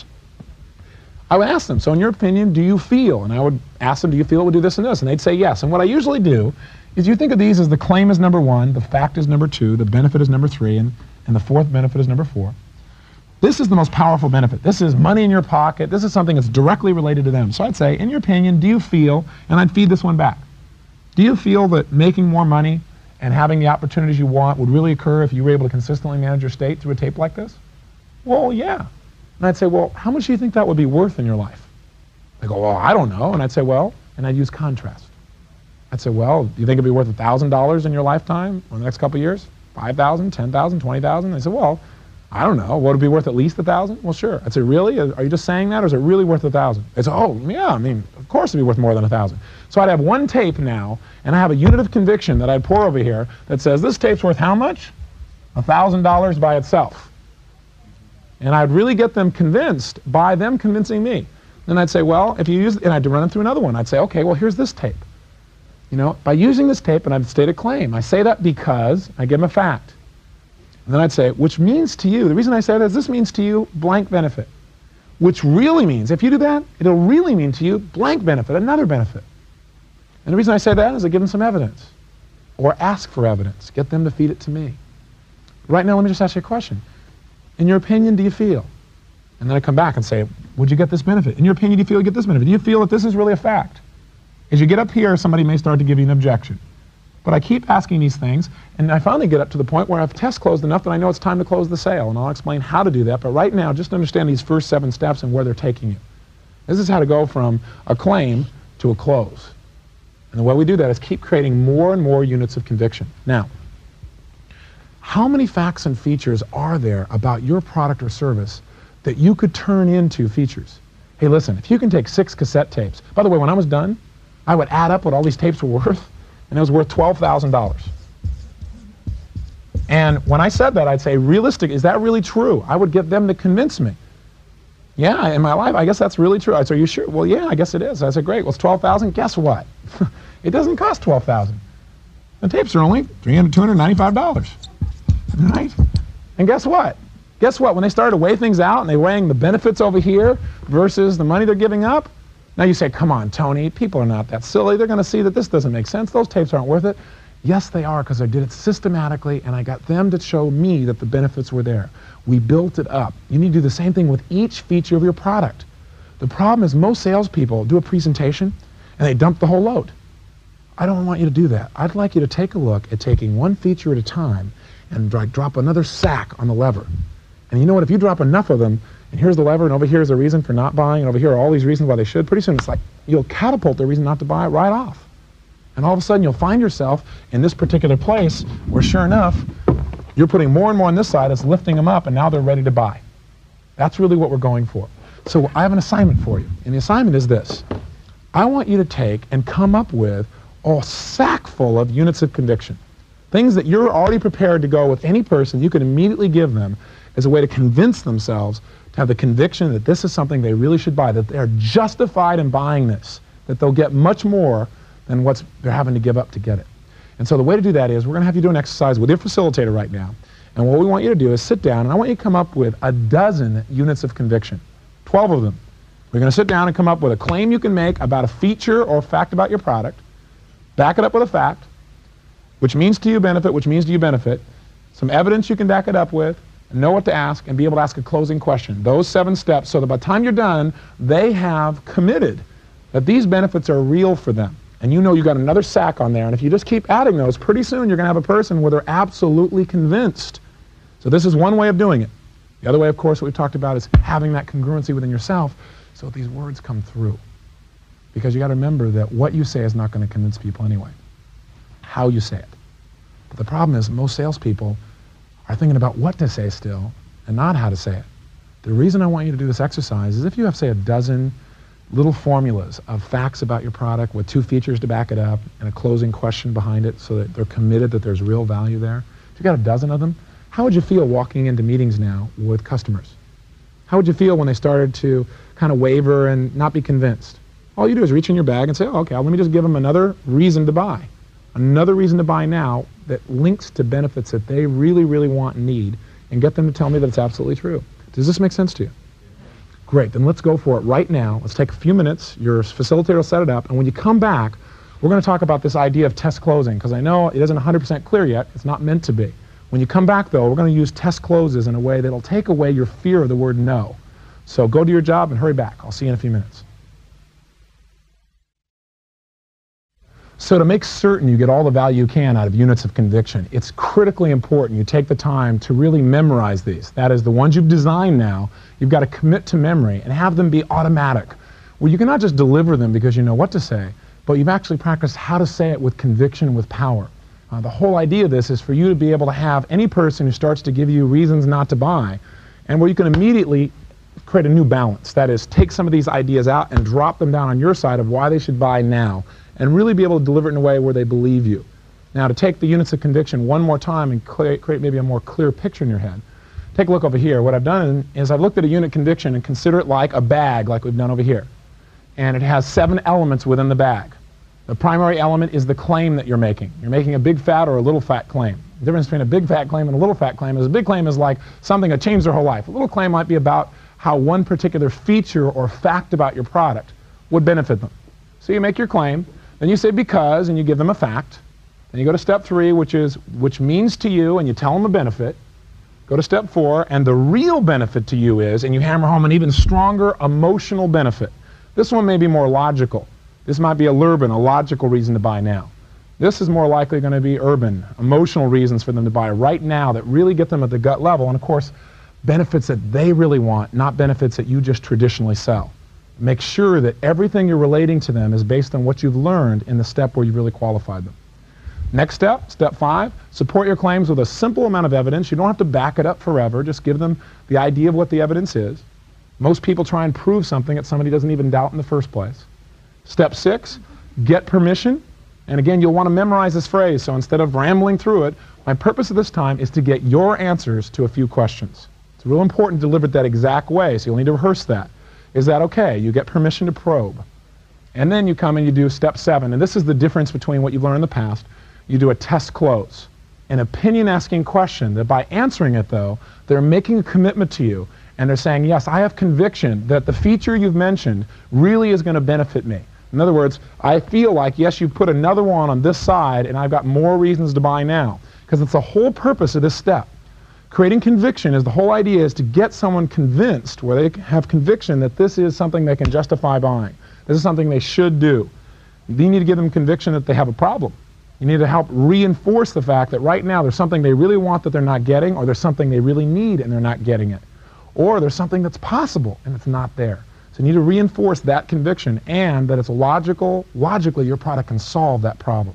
I would ask them, so in your opinion, do you feel? And I would ask them, do you feel it would do this and this? And they'd say yes. And what I usually do is you think of these as the claim is number one, the fact is number two, the benefit is number three, and, and the fourth benefit is number four. This is the most powerful benefit. This is money in your pocket. This is something that's directly related to them. So I'd say, in your opinion, do you feel, and I'd feed this one back, do you feel that making more money and having the opportunities you want would really occur if you were able to consistently manage your state through a tape like this? Well, yeah. And I'd say, well, how much do you think that would be worth in your life? They go, well, I don't know. And I'd say, well, and I'd use contrast. I'd say, well, do you think it'd be worth one thousand dollars in your lifetime or the next couple of years? five thousand, ten thousand, twenty thousand? They said, well, I don't know. Would it be worth at least one thousand? Well, sure. I'd say, really? Are you just saying that, or is it really worth one thousand? They said, oh, yeah, I mean, of course it'd be worth more than one thousand. So I'd have one tape now, and I have a unit of conviction that I'd pour over here that says, this tape's worth how much? one thousand dollars by itself. And I'd really get them convinced by them convincing me. Then I'd say, well, if you use, and I'd run it through another one. I'd say, okay, well, here's this tape. You know, by using this tape, and I'd state a claim. I say that because I give them a fact. And then I'd say, which means to you, the reason I say that is this means to you blank benefit. Which really means, if you do that, it'll really mean to you blank benefit, another benefit. And the reason I say that is I give them some evidence. Or ask for evidence. Get them to feed it to me. Right now, let me just ask you a question. In your opinion, do you feel? And then I come back and say, would you get this benefit? In your opinion, do you feel you get this benefit? Do you feel that this is really a fact? As you get up here, somebody may start to give you an objection. But I keep asking these things, and I finally get up to the point where I've test closed enough that I know it's time to close the sale, and I'll explain how to do that. But right now, just understand these first seven steps and where they're taking you. This is how to go from a claim to a close. And the way we do that is keep creating more and more units of conviction. Now, how many facts and features are there about your product or service that you could turn into features? Hey, listen, if you can take six cassette tapes, by the way, when I was done, I would add up what all these tapes were worth, and it was worth twelve thousand dollars. And when I said that, I'd say, realistic, is that really true? I would get them to convince me. Yeah, in my life, I guess that's really true. I said, are you sure? Well, yeah, I guess it is. I said, great. Well, it's twelve thousand dollars. Guess what? It doesn't cost twelve thousand dollars. The tapes are only three hundred, two hundred ninety-five dollars. Right? And guess what? Guess what? When they started to weigh things out and they're weighing the benefits over here versus the money they're giving up, now you say, come on, Tony, people are not that silly. They're going to see that this doesn't make sense. Those tapes aren't worth it. Yes, they are, because I did it systematically, and I got them to show me that the benefits were there. We built it up. You need to do the same thing with each feature of your product. The problem is most salespeople do a presentation, and they dump the whole load. I don't want you to do that. I'd like you to take a look at taking one feature at a time and like, drop another sack on the lever. And you know what? If you drop enough of them, and here's the lever, and over here is the reason for not buying, and over here are all these reasons why they should, pretty soon it's like you'll catapult the reason not to buy it right off. And all of a sudden you'll find yourself in this particular place where sure enough, you're putting more and more on this side, it's lifting them up, and now they're ready to buy. That's really what we're going for. So I have an assignment for you, and the assignment is this. I want you to take and come up with a sack full of units of conviction. Things that you're already prepared to go with any person, you can immediately give them as a way to convince themselves to have the conviction that this is something they really should buy, that they're justified in buying this, that they'll get much more than what they're having to give up to get it. And so the way to do that is we're going to have you do an exercise with your facilitator right now. And what we want you to do is sit down, and I want you to come up with a dozen units of conviction, twelve of them. We're going to sit down and come up with a claim you can make about a feature or fact about your product, back it up with a fact, which means to you benefit, which means to you benefit, some evidence you can back it up with, and know what to ask, and be able to ask a closing question. Those seven steps, so that by the time you're done, they have committed that these benefits are real for them. And you know you got another sack on there, and if you just keep adding those, pretty soon you're going to have a person where they're absolutely convinced. So this is one way of doing it. The other way, of course, what we've talked about is having that congruency within yourself so that these words come through. Because you got to remember that what you say is not going to convince people anyway. How you say it. But the problem is most salespeople are thinking about what to say still and not how to say it. The reason I want you to do this exercise is if you have, say, a dozen little formulas of facts about your product with two features to back it up and a closing question behind it so that they're committed that there's real value there. If you got a dozen of them, how would you feel walking into meetings now with customers? How would you feel when they started to kind of waver and not be convinced? All you do is reach in your bag and say, oh, okay, well, let me just give them another reason to buy. Another reason to buy now that links to benefits that they really, really want and need, and get them to tell me that it's absolutely true. Does this make sense to you? Great, then let's go for it right now. Let's take a few minutes. Your facilitator will set it up, and when you come back, we're going to talk about this idea of test closing, because I know it isn't one hundred percent clear yet. It's not meant to be. When you come back, though, we're going to use test closes in a way that'll take away your fear of the word no. So go do your job and hurry back. I'll see you in a few minutes. So to make certain you get all the value you can out of units of conviction, it's critically important you take the time to really memorize these. That is, the ones you've designed now, you've got to commit to memory and have them be automatic. Well, you cannot just deliver them because you know what to say, but you've actually practiced how to say it with conviction, with power. Uh, the whole idea of this is for you to be able to have any person who starts to give you reasons not to buy, and where you can immediately create a new balance. That is, take some of these ideas out and drop them down on your side of why they should buy now, and really be able to deliver it in a way where they believe you. Now, to take the units of conviction one more time and create, create maybe a more clear picture in your head, take a look over here. What I've done is I've looked at a unit conviction and consider it like a bag, like we've done over here. And it has seven elements within the bag. The primary element is the claim that you're making. You're making a big fat or a little fat claim. The difference between a big fat claim and a little fat claim is a big claim is like something that changed their whole life. A little claim might be about how one particular feature or fact about your product would benefit them. So you make your claim, then you say because, and you give them a fact. Then you go to step three, which is which means to you, and you tell them a benefit. Go to step four, and the real benefit to you is, and you hammer home an even stronger emotional benefit. This one may be more logical. This might be a urban, a logical reason to buy now. This is more likely going to be urban, emotional reasons for them to buy right now that really get them at the gut level, and of course, benefits that they really want, not benefits that you just traditionally sell. Make sure that everything you're relating to them is based on what you've learned in the step where you really qualified them. Next step, step five, support your claims with a simple amount of evidence. You don't have to back it up forever. Just give them the idea of what the evidence is. Most people try and prove something that somebody doesn't even doubt in the first place. Step six, get permission. And again, you'll want to memorize this phrase, so instead of rambling through it, my purpose at this time is to get your answers to a few questions. It's real important to deliver it that exact way, so you'll need to rehearse that. Is that okay? You get permission to probe. And then you come and you do step seven, and this is the difference between what you've learned in the past. You do a test close, an opinion-asking question that by answering it, though, they're making a commitment to you, and they're saying, yes, I have conviction that the feature you've mentioned really is going to benefit me. In other words, I feel like, yes, you've put another one on this side, and I've got more reasons to buy now, because it's the whole purpose of this step. Creating conviction is the whole idea is to get someone convinced, where they have conviction that this is something they can justify buying. This is something they should do. You need to give them conviction that they have a problem. You need to help reinforce the fact that right now there's something they really want that they're not getting, or there's something they really need and they're not getting it. Or there's something that's possible and it's not there. So you need to reinforce that conviction and that it's logical, logically your product can solve that problem.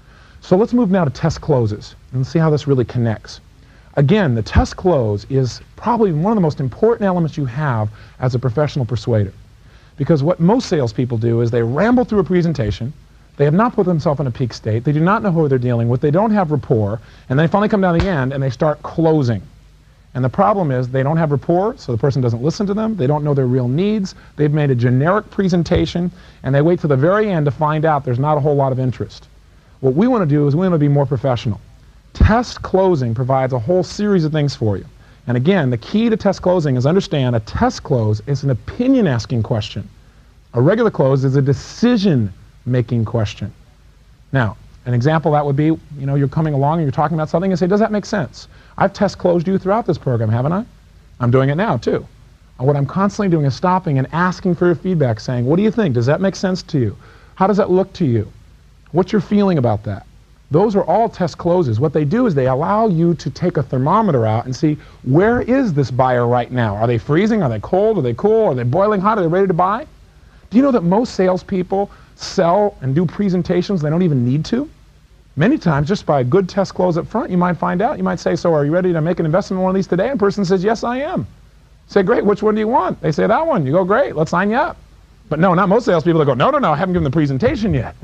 So let's move now to test closes and see how this really connects. Again, the test close is probably one of the most important elements you have as a professional persuader. Because what most salespeople do is they ramble through a presentation, they have not put themselves in a peak state, they do not know who they're dealing with, they don't have rapport, and they finally come down the end and they start closing. And the problem is they don't have rapport, so the person doesn't listen to them, they don't know their real needs, they've made a generic presentation, and they wait to the very end to find out there's not a whole lot of interest. What we want to do is we want to be more professional. Test closing provides a whole series of things for you. And again, the key to test closing is understand a test close is an opinion-asking question. A regular close is a decision-making question. Now, an example that would be, you know, you're coming along and you're talking about something and say, does that make sense? I've test closed you throughout this program, haven't I? I'm doing it now, too. And what I'm constantly doing is stopping and asking for your feedback, saying, what do you think? Does that make sense to you? How does that look to you? What's your feeling about that? Those are all test closes. What they do is they allow you to take a thermometer out and see, where is this buyer right now? Are they freezing? Are they cold? Are they cool? Are they boiling hot? Are they ready to buy? Do you know that most salespeople sell and do presentations they don't even need to? Many times, just by a good test close up front, you might find out. You might say, so are you ready to make an investment in one of these today? And the person says, yes, I am. Say, great, which one do you want? They say, that one. You go, great, let's sign you up. But no, not most salespeople. They go, no, no, no, I haven't given the presentation yet.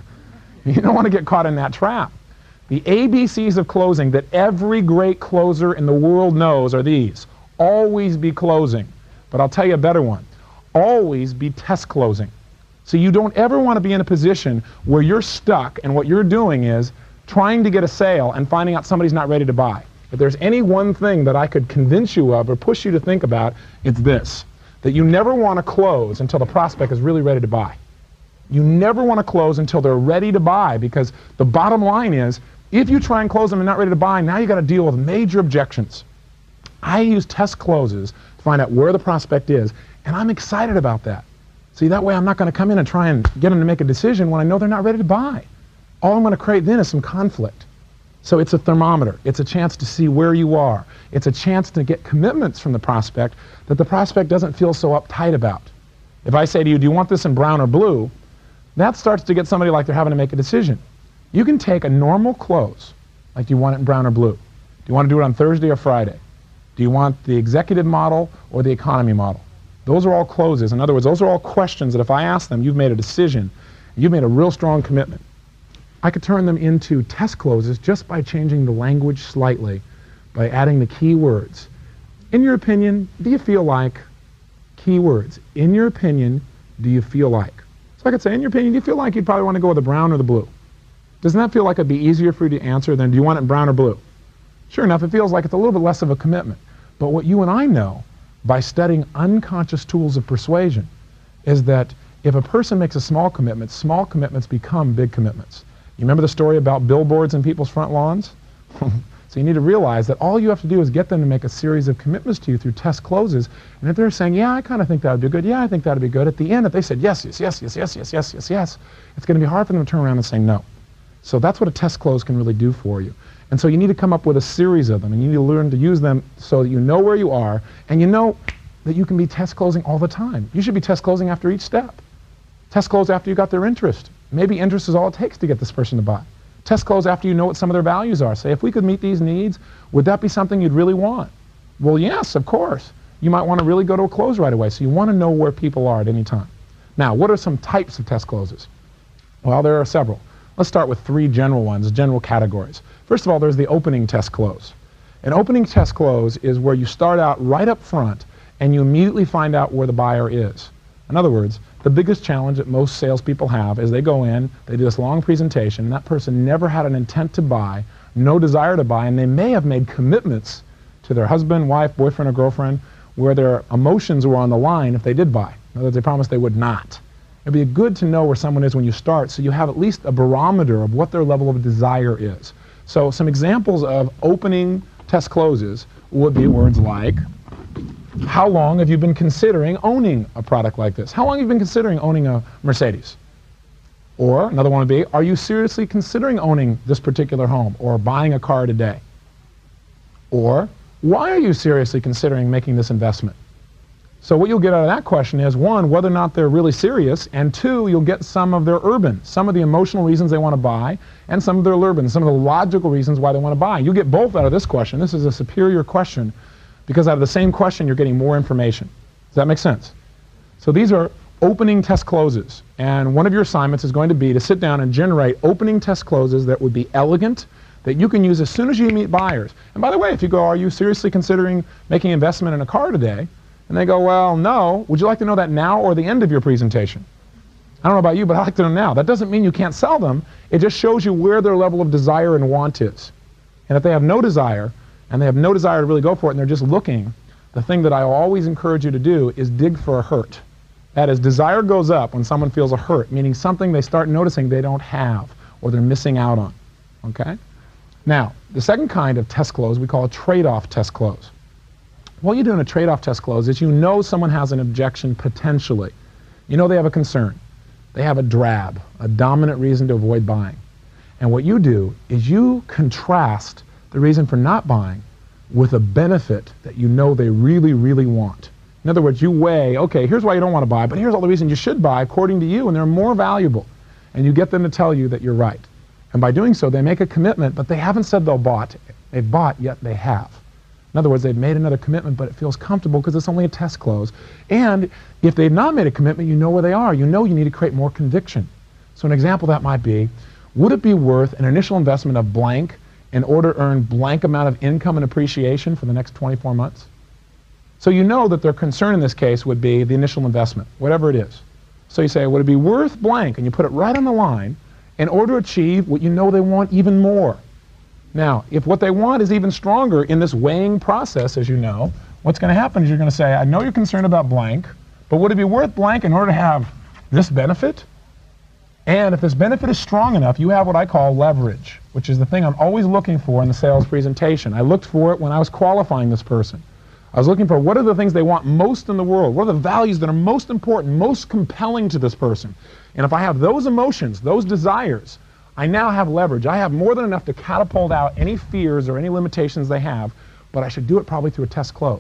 You don't want to get caught in that trap. The A B Cs of closing that every great closer in the world knows are these. Always be closing. But I'll tell you a better one. Always be test closing. So you don't ever want to be in a position where you're stuck and what you're doing is trying to get a sale and finding out somebody's not ready to buy. If there's any one thing that I could convince you of or push you to think about, it's this. That you never want to close until the prospect is really ready to buy. You never want to close until they're ready to buy, because the bottom line is, if you try and close them and not ready to buy, now you've got to deal with major objections. I use test closes to find out where the prospect is, and I'm excited about that. See, that way I'm not going to come in and try and get them to make a decision when I know they're not ready to buy. all I'm going to create then is some conflict. So it's a thermometer. It's a chance to see where you are. It's a chance to get commitments from the prospect that the prospect doesn't feel so uptight about. If I say to you, do you want this in brown or blue? That starts to get somebody like they're having to make a decision. You can take a normal close, like do you want it in brown or blue? Do you want to do it on Thursday or Friday? Do you want the executive model or the economy model? Those are all closes. In other words, those are all questions that if I ask them, you've made a decision, you've made a real strong commitment. I could turn them into test closes just by changing the language slightly, by adding the key words. In your opinion, do you feel like? Key words. In your opinion, do you feel like? So I could say, in your opinion, do you feel like you'd probably want to go with the brown or the blue? Doesn't that feel like it'd be easier for you to answer than do you want it in brown or blue? Sure enough, it feels like it's a little bit less of a commitment. But what you and I know by studying unconscious tools of persuasion is that if a person makes a small commitment, small commitments become big commitments. You remember the story about billboards in people's front lawns? So you need to realize that all you have to do is get them to make a series of commitments to you through test closes. And if they're saying, yeah, I kind of think that would be good, yeah, I think that would be good, at the end, if they said yes, yes, yes, yes, yes, yes, yes, yes, yes, it's going to be hard for them to turn around and say no. So that's what a test close can really do for you. And so you need to come up with a series of them, and you need to learn to use them so that you know where you are, and you know that you can be test closing all the time. You should be test closing after each step. Test close after you got their interest. Maybe interest is all it takes to get this person to buy. Test close after you know what some of their values are. Say, if we could meet these needs, would that be something you'd really want? Well, yes, of course. You might want to really go to a close right away, so you want to know where people are at any time. Now, what are some types of test closes? Well, there are several. Let's start with three general ones, general categories. First of all, there's the opening test close. An opening test close is where you start out right up front and you immediately find out where the buyer is. In other words, the biggest challenge that most salespeople have is they go in, they do this long presentation, and that person never had an intent to buy, no desire to buy, and they may have made commitments to their husband, wife, boyfriend, or girlfriend where their emotions were on the line if they did buy. In other words, they promised they would not. It'd be good to know where someone is when you start so you have at least a barometer of what their level of desire is. So some examples of opening test closes would be words like, how long have you been considering owning a product like this? How long have you been considering owning a Mercedes? Or another one would be, are you seriously considering owning this particular home or buying a car today? Or, why are you seriously considering making this investment? So what you'll get out of that question is, one, whether or not they're really serious, and two, you'll get some of their urban, some of the emotional reasons they want to buy, and some of their urban, some of the logical reasons why they want to buy. You'll get both out of this question. This is a superior question because out of the same question, you're getting more information. Does that make sense? So these are opening test closes, and one of your assignments is going to be to sit down and generate opening test closes that would be elegant, that you can use as soon as you meet buyers. And by the way, if you go, are you seriously considering making an investment in a car today? And they go, well, no. Would you like to know that now or the end of your presentation? I don't know about you, but I like to know now. That doesn't mean you can't sell them. It just shows you where their level of desire and want is. And if they have no desire, and they have no desire to really go for it, and they're just looking, the thing that I always encourage you to do is dig for a hurt. That is, desire goes up when someone feels a hurt, meaning something they start noticing they don't have or they're missing out on. Okay? Now, the second kind of test close we call a trade-off test close. What you do in a trade-off test close is you know someone has an objection potentially. You know they have a concern. They have a drab, a dominant reason to avoid buying. And what you do is you contrast the reason for not buying with a benefit that you know they really, really want. In other words, you weigh, okay, here's why you don't want to buy, but here's all the reasons you should buy according to you, and they're more valuable. And you get them to tell you that you're right. And by doing so, they make a commitment, but they haven't said they'll bought. They've bought, yet they have. In other words, they've made another commitment, but it feels comfortable because it's only a test close. And if they've not made a commitment, you know where they are. You know you need to create more conviction. So an example of that might be, would it be worth an initial investment of blank in order to earn blank amount of income and appreciation for the next twenty-four months? So you know that their concern in this case would be the initial investment, whatever it is. So you say, would it be worth blank? And you put it right on the line in order to achieve what you know they want even more. Now, if what they want is even stronger in this weighing process, as you know, what's going to happen is you're going to say, I know you're concerned about blank, but would it be worth blank in order to have this benefit? And if this benefit is strong enough, you have what I call leverage, which is the thing I'm always looking for in the sales presentation. I looked for it when I was qualifying this person. I was looking for what are the things they want most in the world? What are the values that are most important, most compelling to this person? And if I have those emotions, those desires, I now have leverage. I have more than enough to catapult out any fears or any limitations they have, but I should do it probably through a test close.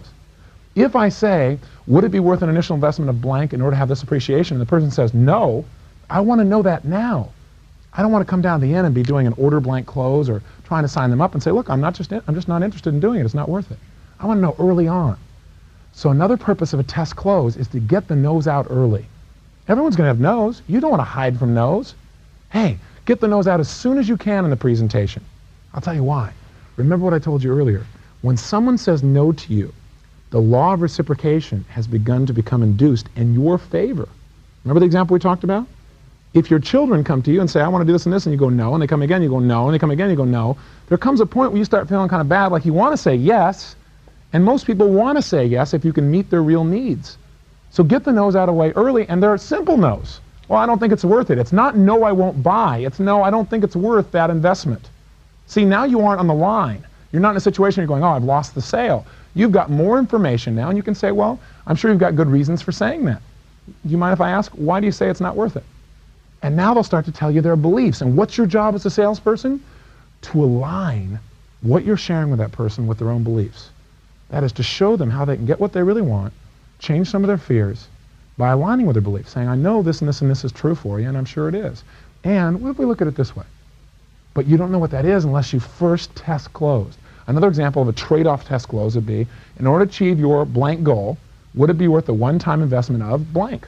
If I say, would it be worth an initial investment of blank in order to have this appreciation, and the person says no, I want to know that now. I don't want to come down to the end and be doing an order blank close or trying to sign them up and say, look, I'm not just in, I'm just not interested in doing it. It's not worth it. I want to know early on. So another purpose of a test close is to get the no's out early. Everyone's going to have no's. You don't want to hide from no's. Hey, get the no's out as soon as you can in the presentation. I'll tell you why. Remember what I told you earlier. When someone says no to you, the law of reciprocation has begun to become induced in your favor. Remember the example we talked about? If your children come to you and say, I want to do this and this, and you go no, and they come again, you go no, and they come again, you go no, there comes a point where you start feeling kind of bad, like you want to say yes, and most people want to say yes if you can meet their real needs. So get the no's out of the way early, and they're simple no's. Well, I don't think it's worth it. It's not no, I won't buy. It's no, I don't think it's worth that investment. See, now you aren't on the line. You're not in a situation where you're going, oh, I've lost the sale. You've got more information now, and you can say, well, I'm sure you've got good reasons for saying that. Do you mind if I ask, why do you say it's not worth it? And now they'll start to tell you their beliefs. And what's your job as a salesperson? To align what you're sharing with that person with their own beliefs. That is to show them how they can get what they really want, change some of their fears by aligning with their beliefs, saying, I know this and this and this is true for you, and I'm sure it is. And what if we look at it this way? But you don't know what that is unless you first test closed. Another example of a trade-off test close would be, in order to achieve your blank goal, would it be worth the one-time investment of blank?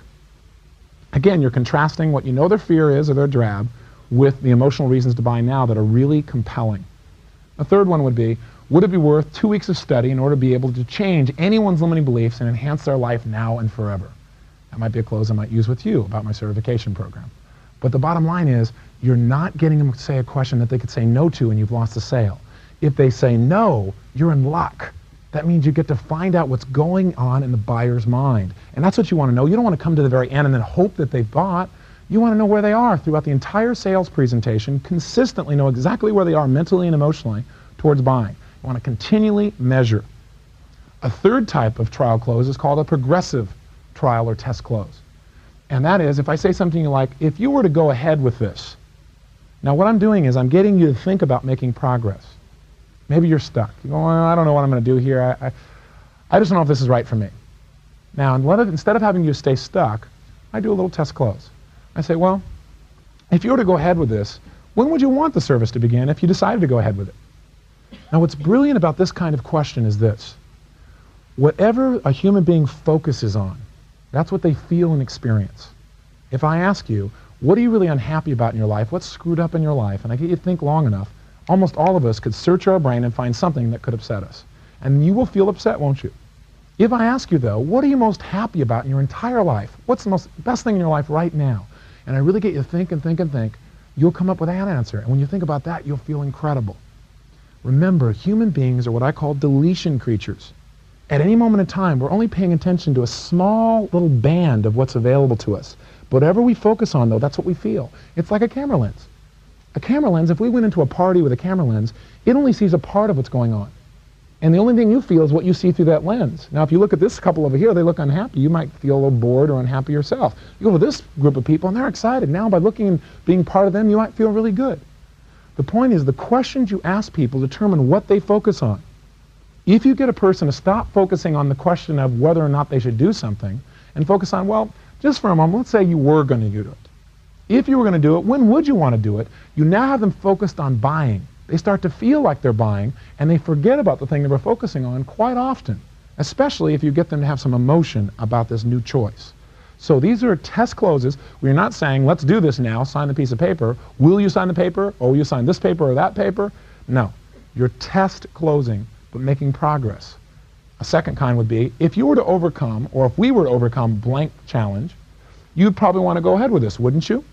Again, you're contrasting what you know their fear is or their drab with the emotional reasons to buy now that are really compelling. A third one would be, would it be worth two weeks of study in order to be able to change anyone's limiting beliefs and enhance their life now and forever? That might be a close I might use with you about my certification program. But the bottom line is, you're not getting them to say a question that they could say no to and you've lost the sale. If they say no, you're in luck. That means you get to find out what's going on in the buyer's mind. And that's what you want to know. You don't want to come to the very end and then hope that they've bought. You want to know where they are throughout the entire sales presentation, consistently know exactly where they are mentally and emotionally towards buying. You want to continually measure. A third type of trial close is called a progressive trial or test close. And that is, if I say something like, if you were to go ahead with this, now what I'm doing is I'm getting you to think about making progress. Maybe you're stuck. You go, well, I don't know what I'm going to do here. I, I, I just don't know if this is right for me. Now, instead of having you stay stuck, I do a little test close. I say, well, if you were to go ahead with this, when would you want the service to begin if you decided to go ahead with it? Now, what's brilliant about this kind of question is this. Whatever a human being focuses on, that's what they feel and experience. If I ask you, what are you really unhappy about in your life? What's screwed up in your life? And I get you to think long enough, almost all of us could search our brain and find something that could upset us. And you will feel upset, won't you? If I ask you, though, what are you most happy about in your entire life? What's the most best thing in your life right now? And I really get you to think and think and think, you'll come up with that answer. And when you think about that, you'll feel incredible. Remember, human beings are what I call deletion creatures. At any moment in time, we're only paying attention to a small little band of what's available to us. Whatever we focus on, though, that's what we feel. It's like a camera lens. A camera lens, if we went into a party with a camera lens, it only sees a part of what's going on. And the only thing you feel is what you see through that lens. Now, if you look at this couple over here, they look unhappy. You might feel a little bored or unhappy yourself. You go to this group of people, and they're excited. Now, by looking and being part of them, you might feel really good. The point is, the questions you ask people determine what they focus on. If you get a person to stop focusing on the question of whether or not they should do something and focus on, well, just for a moment, let's say you were going to do it. If you were going to do it, when would you want to do it? You now have them focused on buying. They start to feel like they're buying, and they forget about the thing they were focusing on quite often, especially if you get them to have some emotion about this new choice. So these are test closes. We're not saying, let's do this now, sign the piece of paper. Will you sign the paper? Or will you sign this paper or that paper? No. You're test closing, but making progress. A second kind would be, if you were to overcome, or if we were to overcome blank challenge, you'd probably want to go ahead with this, wouldn't you?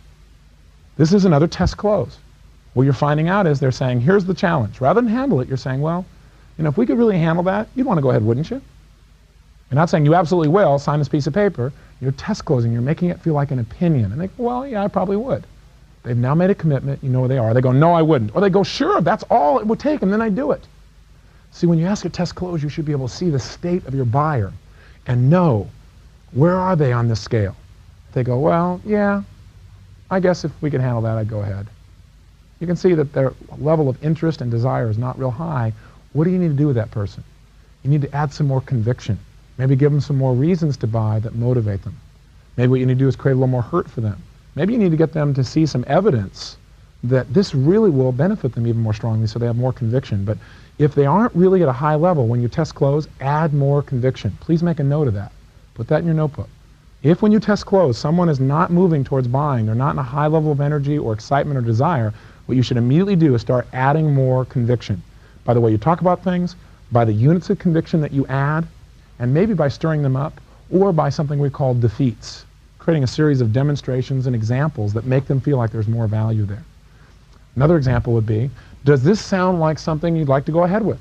This is another test close. What you're finding out is they're saying, here's the challenge. Rather than handle it, you're saying, well, you know, if we could really handle that, you'd want to go ahead, wouldn't you? You're not saying you absolutely will, sign this piece of paper. You're test closing. You're making it feel like an opinion. And they go, well, yeah, I probably would. They've now made a commitment. You know where they are. They go, no, I wouldn't. Or they go, sure, that's all it would take, and then I do it. See, when you ask a test close, you should be able to see the state of your buyer and know, where are they on this scale? They go, well, yeah, I guess if we can handle that, I'd go ahead. you can see that their level of interest and desire is not real high. What do you need to do with that person? You need to add some more conviction. Maybe give them some more reasons to buy that motivate them. Maybe what you need to do is create a little more hurt for them. Maybe you need to get them to see some evidence that this really will benefit them even more strongly so they have more conviction. But if they aren't really at a high level, when you test close, add more conviction. Please make a note of that. Put that in your notebook. If when you test close, someone is not moving towards buying, they're not in a high level of energy or excitement or desire, what you should immediately do is start adding more conviction. By the way you talk about things, by the units of conviction that you add, and maybe by stirring them up, or by something we call defeats, creating a series of demonstrations and examples that make them feel like there's more value there. Another example would be, does this sound like something you'd like to go ahead with?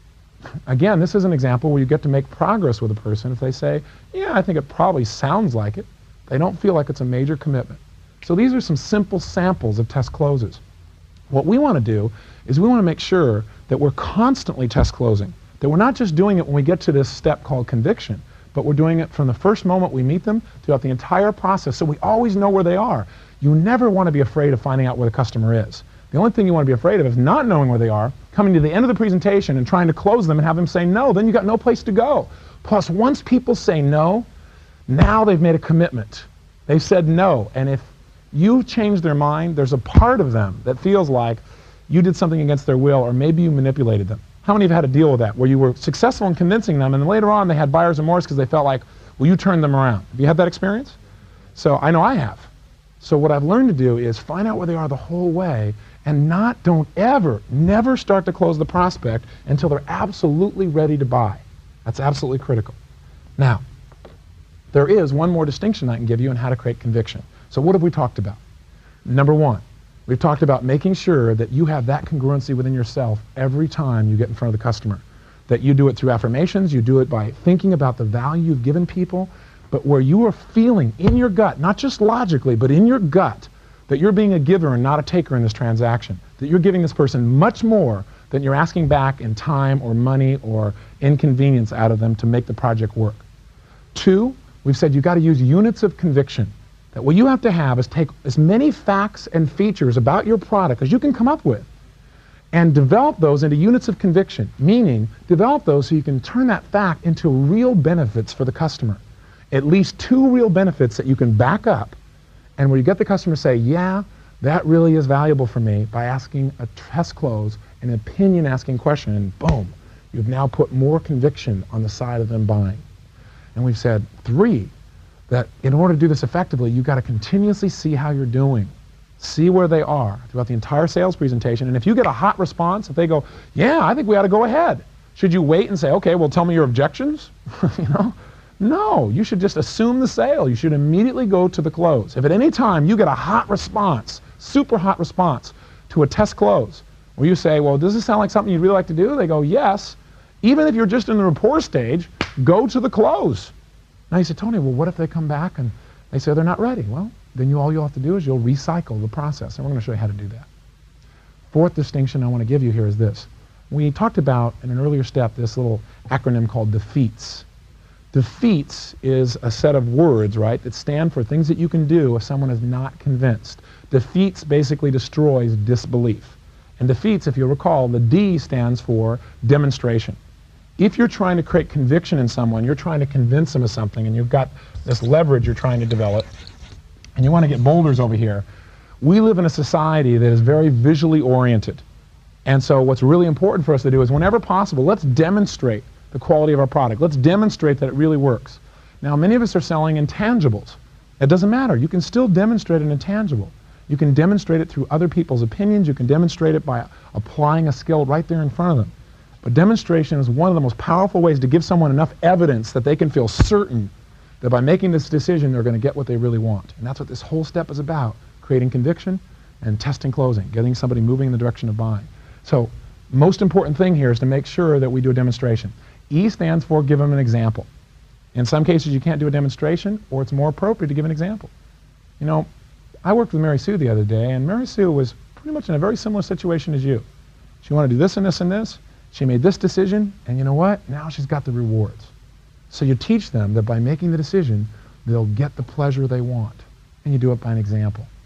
Again, this is an example where you get to make progress with a person if they say, yeah, I think it probably sounds like it. They don't feel like it's a major commitment. So these are some simple samples of test closes. What we want to do is we want to make sure that we're constantly test closing, that we're not just doing it when we get to this step called conviction, but we're doing it from the first moment we meet them throughout the entire process so we always know where they are. You never want to be afraid of finding out where the customer is. The only thing you want to be afraid of is not knowing where they are, coming to the end of the presentation and trying to close them and have them say no. Then you've got no place to go. Plus, once people say no, now they've made a commitment. They've said no. And if you change their mind, there's a part of them that feels like you did something against their will or maybe you manipulated them. How many have had to deal with that, where you were successful in convincing them and then later on they had buyer's remorse because they felt like, well, you turned them around. Have you had that experience? So I know I have. So what I've learned to do is find out where they are the whole way and not, don't ever, never start to close the prospect until they're absolutely ready to buy. That's absolutely critical. Now, there is one more distinction I can give you on how to create conviction. So what have we talked about? Number one, we've talked about making sure that you have that congruency within yourself every time you get in front of the customer. That you do it through affirmations, you do it by thinking about the value you've given people, but where you are feeling in your gut, not just logically, but in your gut, that you're being a giver and not a taker in this transaction, that you're giving this person much more than you're asking back in time or money or inconvenience out of them to make the project work. Two, we've said you've got to use units of conviction. That what you have to have is take as many facts and features about your product as you can come up with and develop those into units of conviction, meaning develop those so you can turn that fact into real benefits for the customer. At least two real benefits that you can back up, and where you get the customer to say, yeah, that really is valuable for me, by asking a test close, an opinion asking question, and boom, you've now put more conviction on the side of them buying. And we've said, three, that in order to do this effectively, you've got to continuously see how you're doing. See where they are throughout the entire sales presentation. And if you get a hot response, if they go, yeah, I think we ought to go ahead, should you wait and say, okay, well, tell me your objections? You know? No, you should just assume the sale. You should immediately go to the close. If at any time you get a hot response, super hot response to a test close, where you say, well, does this sound like something you'd really like to do? They go, yes. Even if you're just in the rapport stage, go to the close. Now you say, Tony, well, what if they come back and they say they're not ready? Well, then you, all you'll have to do is you'll recycle the process, and we're going to show you how to do that. Fourth distinction I want to give you here is this. We talked about in an earlier step this little acronym called DEFEATS. Defeats is a set of words, right, that stand for things that you can do if someone is not convinced. Defeats basically destroys disbelief. And defeats, if you recall, the D stands for demonstration. If you're trying to create conviction in someone, you're trying to convince them of something, and you've got this leverage you're trying to develop, and you want to get boulders over here, we live in a society that is very visually oriented. And so what's really important for us to do is, whenever possible, let's demonstrate the quality of our product. Let's demonstrate that it really works. Now, many of us are selling intangibles. It doesn't matter. You can still demonstrate an intangible. You can demonstrate it through other people's opinions. You can demonstrate it by applying a skill right there in front of them. But demonstration is one of the most powerful ways to give someone enough evidence that they can feel certain that by making this decision, they're going to get what they really want. And that's what this whole step is about, creating conviction and testing closing, getting somebody moving in the direction of buying. So, most important thing here is to make sure that we do a demonstration. E stands for give them an example. In some cases you can't do a demonstration, or it's more appropriate to give an example. You know, I worked with Mary Sue the other day, and Mary Sue was pretty much in a very similar situation as you. She wanted to do this and this and this. She made this decision, and you know what? Now she's got the rewards. So you teach them that by making the decision, they'll get the pleasure they want. And you do it by an example.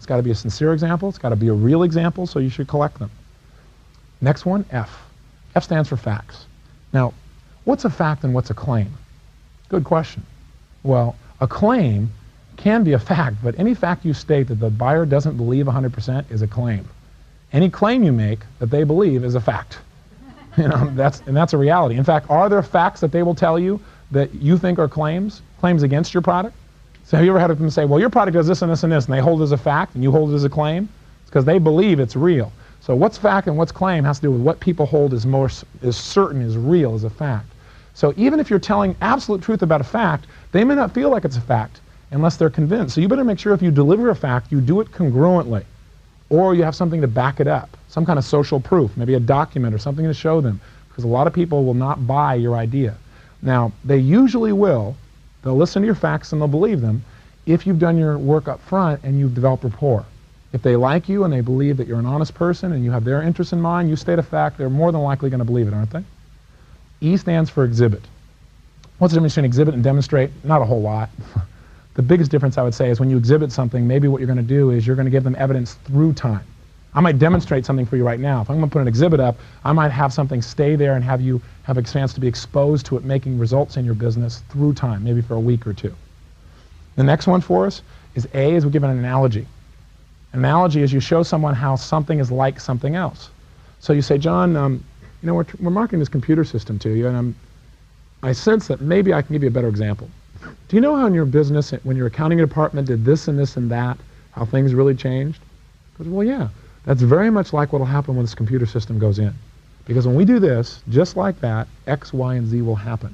It's got to be a sincere example. It's got to be a real example, so you should collect them. Next one, F. F stands for facts. Now, what's a fact and what's a claim? Good question. Well, a claim can be a fact, but any fact you state that the buyer doesn't believe one hundred percent is a claim. Any claim you make that they believe is a fact. You know, that's, and that's a reality. In fact, are there facts that they will tell you that you think are claims, claims against your product? So have you ever had them say, well, your product does this and this and this, and they hold it as a fact, and you hold it as a claim? It's because they believe it's real. So what's fact and what's claim has to do with what people hold as more is certain, is real, is a fact. So even if you're telling absolute truth about a fact, they may not feel like it's a fact unless they're convinced. So you better make sure if you deliver a fact, you do it congruently, or you have something to back it up, some kind of social proof, maybe a document or something to show them, because a lot of people will not buy your idea. Now, they usually will. They'll listen to your facts and they'll believe them if you've done your work up front and you've developed rapport. If they like you and they believe that you're an honest person and you have their interests in mind, you state a fact, they're more than likely going to believe it, aren't they? E stands for exhibit. What's the difference between exhibit and demonstrate? Not a whole lot. The biggest difference, I would say, is when you exhibit something, maybe what you're going to do is you're going to give them evidence through time. I might demonstrate something for you right now. If I'm going to put an exhibit up, I might have something stay there and have you have a chance to be exposed to it making results in your business through time, maybe for a week or two. The next one for us is A, is we give an analogy. Analogy is you show someone how something is like something else. So you say, John, um, you know, we're, we're marketing this computer system to you, and I'm, I sense that maybe I can give you a better example. Do you know how in your business, when your accounting department did this and this and that, how things really changed? He goes, well, yeah. That's very much like what will happen when this computer system goes in. Because when we do this, just like that, X, Y, and Z will happen.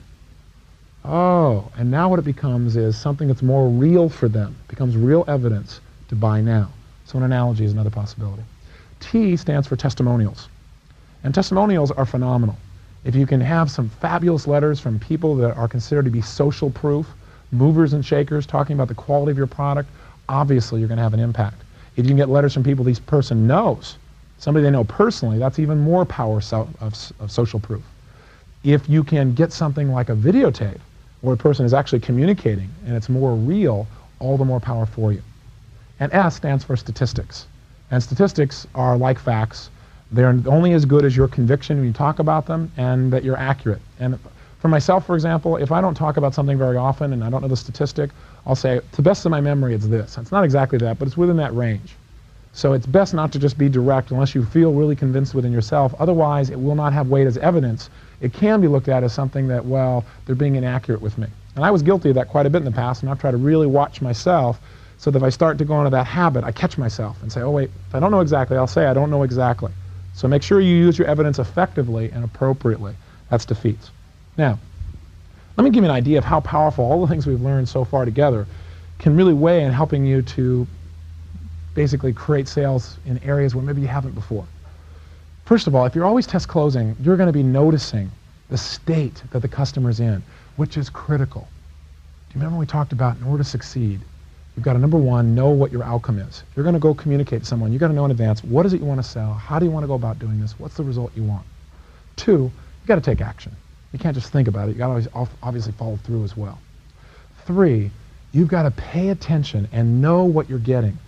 Oh, and now what it becomes is something that's more real for them. It becomes real evidence to buy now. So an analogy is another possibility. T stands for testimonials. And testimonials are phenomenal. If you can have some fabulous letters from people that are considered to be social proof, movers and shakers, talking about the quality of your product, obviously you're going to have an impact. If you can get letters from people this person knows, somebody they know personally, that's even more power so, of, of social proof. If you can get something like a videotape where a person is actually communicating and it's more real, all the more power for you. And S stands for statistics. And statistics are like facts. They're only as good as your conviction when you talk about them and that you're accurate. And for myself, for example, if I don't talk about something very often and I don't know the statistic, I'll say, to the best of my memory, it's this. It's not exactly that, but it's within that range. So it's best not to just be direct unless you feel really convinced within yourself. Otherwise, it will not have weight as evidence. It can be looked at as something that, well, they're being inaccurate with me. And I was guilty of that quite a bit in the past, and I've tried to really watch myself so that if I start to go into that habit, I catch myself and say, oh, wait, if I don't know exactly, I'll say I don't know exactly. So make sure you use your evidence effectively and appropriately. That's defeats. Now, let me give you an idea of how powerful all the things we've learned so far together can really weigh in helping you to basically create sales in areas where maybe you haven't before. First of all, if you're always test closing, you're going to be noticing the state that the customer's in, which is critical. Do you remember we talked about in order to succeed, you've got to, number one, know what your outcome is. If you're going to go communicate to someone, you've got to know in advance, what is it you want to sell? How do you want to go about doing this? What's the result you want? Two, you've got to take action. You can't just think about it. You've got to always obviously follow through as well. Three, you've got to pay attention and know what you're getting.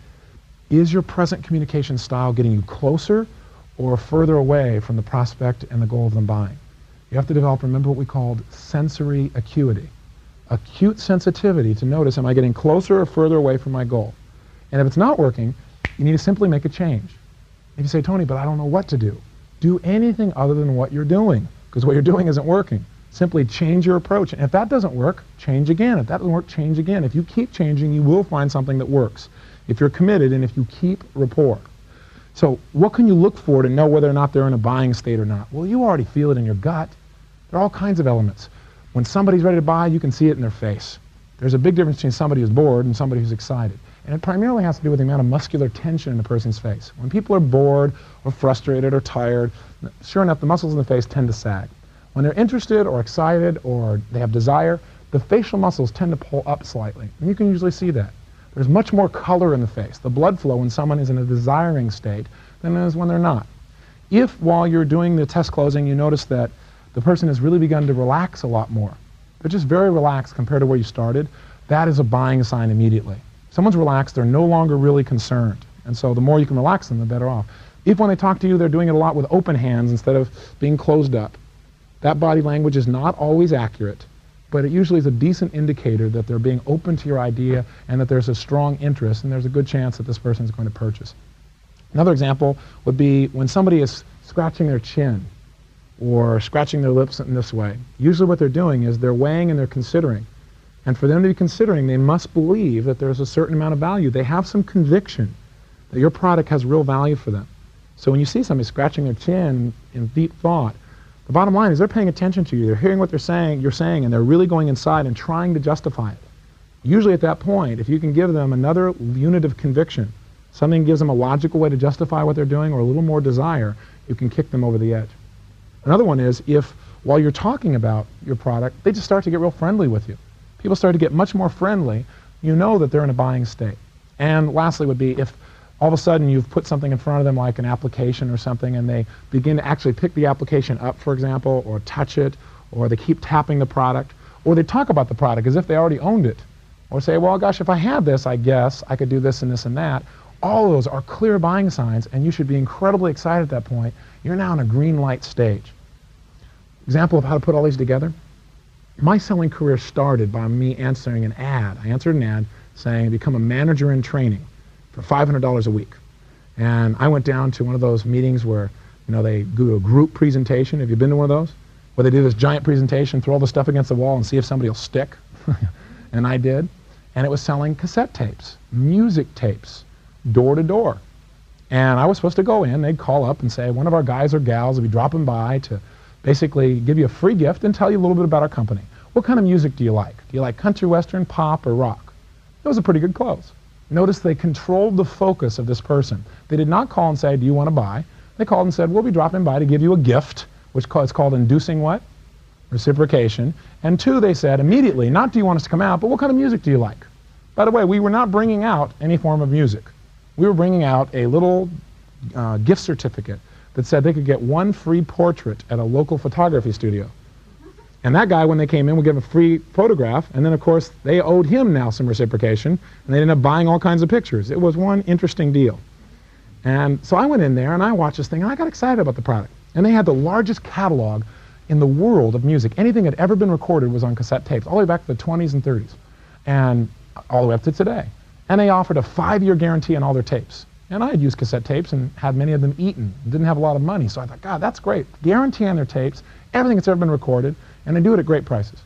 Is your present communication style getting you closer or further away from the prospect and the goal of them buying? You have to develop, remember what we called sensory acuity. Acute sensitivity to notice, am I getting closer or further away from my goal? And if it's not working, you need to simply make a change. If you say, Tony, but I don't know what to do, do anything other than what you're doing, because what you're doing isn't working. Simply change your approach. And if that doesn't work, change again. If that doesn't work, change again. If you keep changing, you will find something that works. If you're committed and if you keep rapport. So what can you look for to know whether or not they're in a buying state or not? Well, you already feel it in your gut. There are all kinds of elements. When somebody's ready to buy, you can see it in their face. There's a big difference between somebody who's bored and somebody who's excited. And it primarily has to do with the amount of muscular tension in a person's face. When people are bored or frustrated or tired, sure enough, the muscles in the face tend to sag. When they're interested or excited or they have desire, the facial muscles tend to pull up slightly. And you can usually see that. There's much more color in the face, the blood flow when someone is in a desiring state than it is when they're not. If while you're doing the test closing you notice that the person has really begun to relax a lot more, they're just very relaxed compared to where you started, that is a buying sign immediately. Someone's relaxed, they're no longer really concerned. And so the more you can relax them, the better off. If when they talk to you, they're doing it a lot with open hands instead of being closed up, that body language is not always accurate, but it usually is a decent indicator that they're being open to your idea and that there's a strong interest and there's a good chance that this person is going to purchase. Another example would be when somebody is scratching their chin or scratching their lips in this way. Usually what they're doing is they're weighing and they're considering. And for them to be considering, they must believe that there's a certain amount of value. They have some conviction that your product has real value for them. So when you see somebody scratching their chin in deep thought, the bottom line is they're paying attention to you. They're hearing what they're saying, you're saying, and they're really going inside and trying to justify it. Usually at that point, if you can give them another unit of conviction, something gives them a logical way to justify what they're doing or a little more desire, you can kick them over the edge. Another one is if, while you're talking about your product, they just start to get real friendly with you. People start to get much more friendly, you know that they're in a buying state. And lastly would be if all of a sudden you've put something in front of them like an application or something and they begin to actually pick the application up, for example, or touch it, or they keep tapping the product, or they talk about the product as if they already owned it, or say, well, gosh, if I had this, I guess I could do this and this and that. All of those are clear buying signs, and you should be incredibly excited at that point. You're now in a green light stage. Example of how to put all these together. My selling career started by me answering an ad. I answered an ad saying, become a manager in training for five hundred dollars a week. And I went down to one of those meetings where, you know, they do a group presentation. Have you been to one of those? Where they do this giant presentation, throw all the stuff against the wall and see if somebody will stick. And I did. And it was selling cassette tapes, music tapes, door to door. And I was supposed to go in, they'd call up and say, one of our guys or gals will be dropping by to basically give you a free gift and tell you a little bit about our company. What kind of music do you like? Do you like country, western, pop, or rock? It was a pretty good close. Notice they controlled the focus of this person. They did not call and say, do you want to buy? They called and said, we'll be dropping by to give you a gift, which is called inducing what? Reciprocation. And two, they said immediately, not do you want us to come out, but what kind of music do you like? By the way, we were not bringing out any form of music. We were bringing out a little uh, gift certificate that said they could get one free portrait at a local photography studio. And that guy, when they came in, would give a free photograph, and then of course they owed him now some reciprocation, and they ended up buying all kinds of pictures. It was one interesting deal. And so I went in there and I watched this thing and I got excited about the product. And they had the largest catalog in the world of music. Anything that had ever been recorded was on cassette tapes, all the way back to the twenties and thirties, and all the way up to today. And they offered a five-year guarantee on all their tapes. And I had used cassette tapes and had many of them eaten, didn't have a lot of money, so I thought, God, that's great. Guarantee on their tapes, everything that's ever been recorded, and they do it at great prices.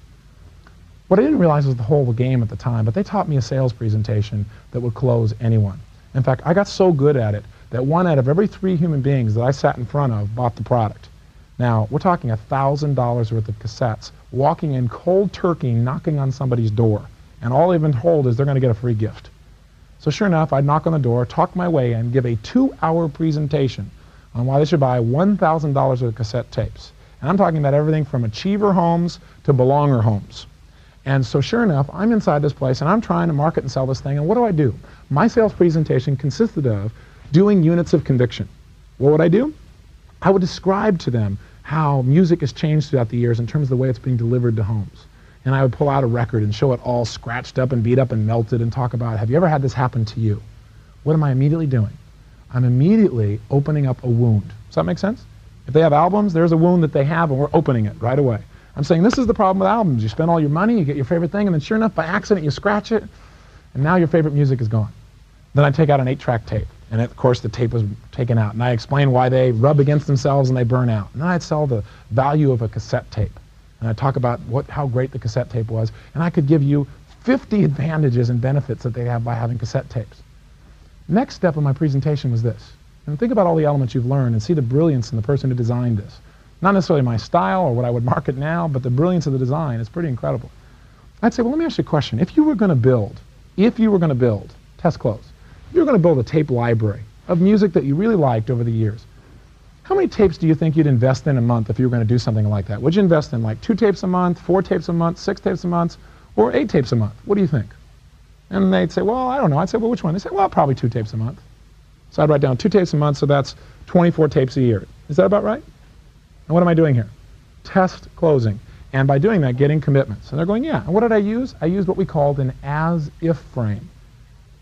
What I didn't realize was the whole game at the time, but they taught me a sales presentation that would close anyone. In fact, I got so good at it that one out of every three human beings that I sat in front of bought the product. Now, we're talking one thousand dollars worth of cassettes, walking in cold turkey, knocking on somebody's door, and all they've been told is they're going to get a free gift. So sure enough, I'd knock on the door, talk my way in, give a two-hour presentation on why they should buy one thousand dollars worth of cassette tapes. And I'm talking about everything from Achiever homes to Belonger homes. And so sure enough, I'm inside this place and I'm trying to market and sell this thing, and what do I do? My sales presentation consisted of doing units of conviction. What would I do? I would describe to them how music has changed throughout the years in terms of the way it's being delivered to homes. And I would pull out a record and show it all scratched up and beat up and melted and talk about, have you ever had this happen to you? What am I immediately doing? I'm immediately opening up a wound. Does that make sense? If they have albums, there's a wound that they have and we're opening it right away. I'm saying this is the problem with albums. You spend all your money, you get your favorite thing, and then sure enough, by accident, you scratch it, and now your favorite music is gone. Then I take out an eight-track tape, and of course the tape was taken out, and I explain why they rub against themselves and they burn out. And then I'd sell the value of a cassette tape. And I talk about what, how great the cassette tape was, and I could give you fifty advantages and benefits that they have by having cassette tapes. Next step of my presentation was this. And think about all the elements you've learned and see the brilliance in the person who designed this. Not necessarily my style or what I would market now, but the brilliance of the design is pretty incredible. I'd say, well, let me ask you a question. If you were going to build, if you were going to build, test close, if you were going to build a tape library of music that you really liked over the years, how many tapes do you think you'd invest in a month if you were going to do something like that? Would you invest in like two tapes a month, four tapes a month, six tapes a month, or eight tapes a month? What do you think? And they'd say, well, I don't know. I'd say, well, which one? They'd say, well, probably two tapes a month. So I'd write down two tapes a month, so that's twenty-four tapes a year. Is that about right? And what am I doing here? Test closing. And by doing that, getting commitments. And they're going, yeah. And what did I use? I used what we called an as-if frame.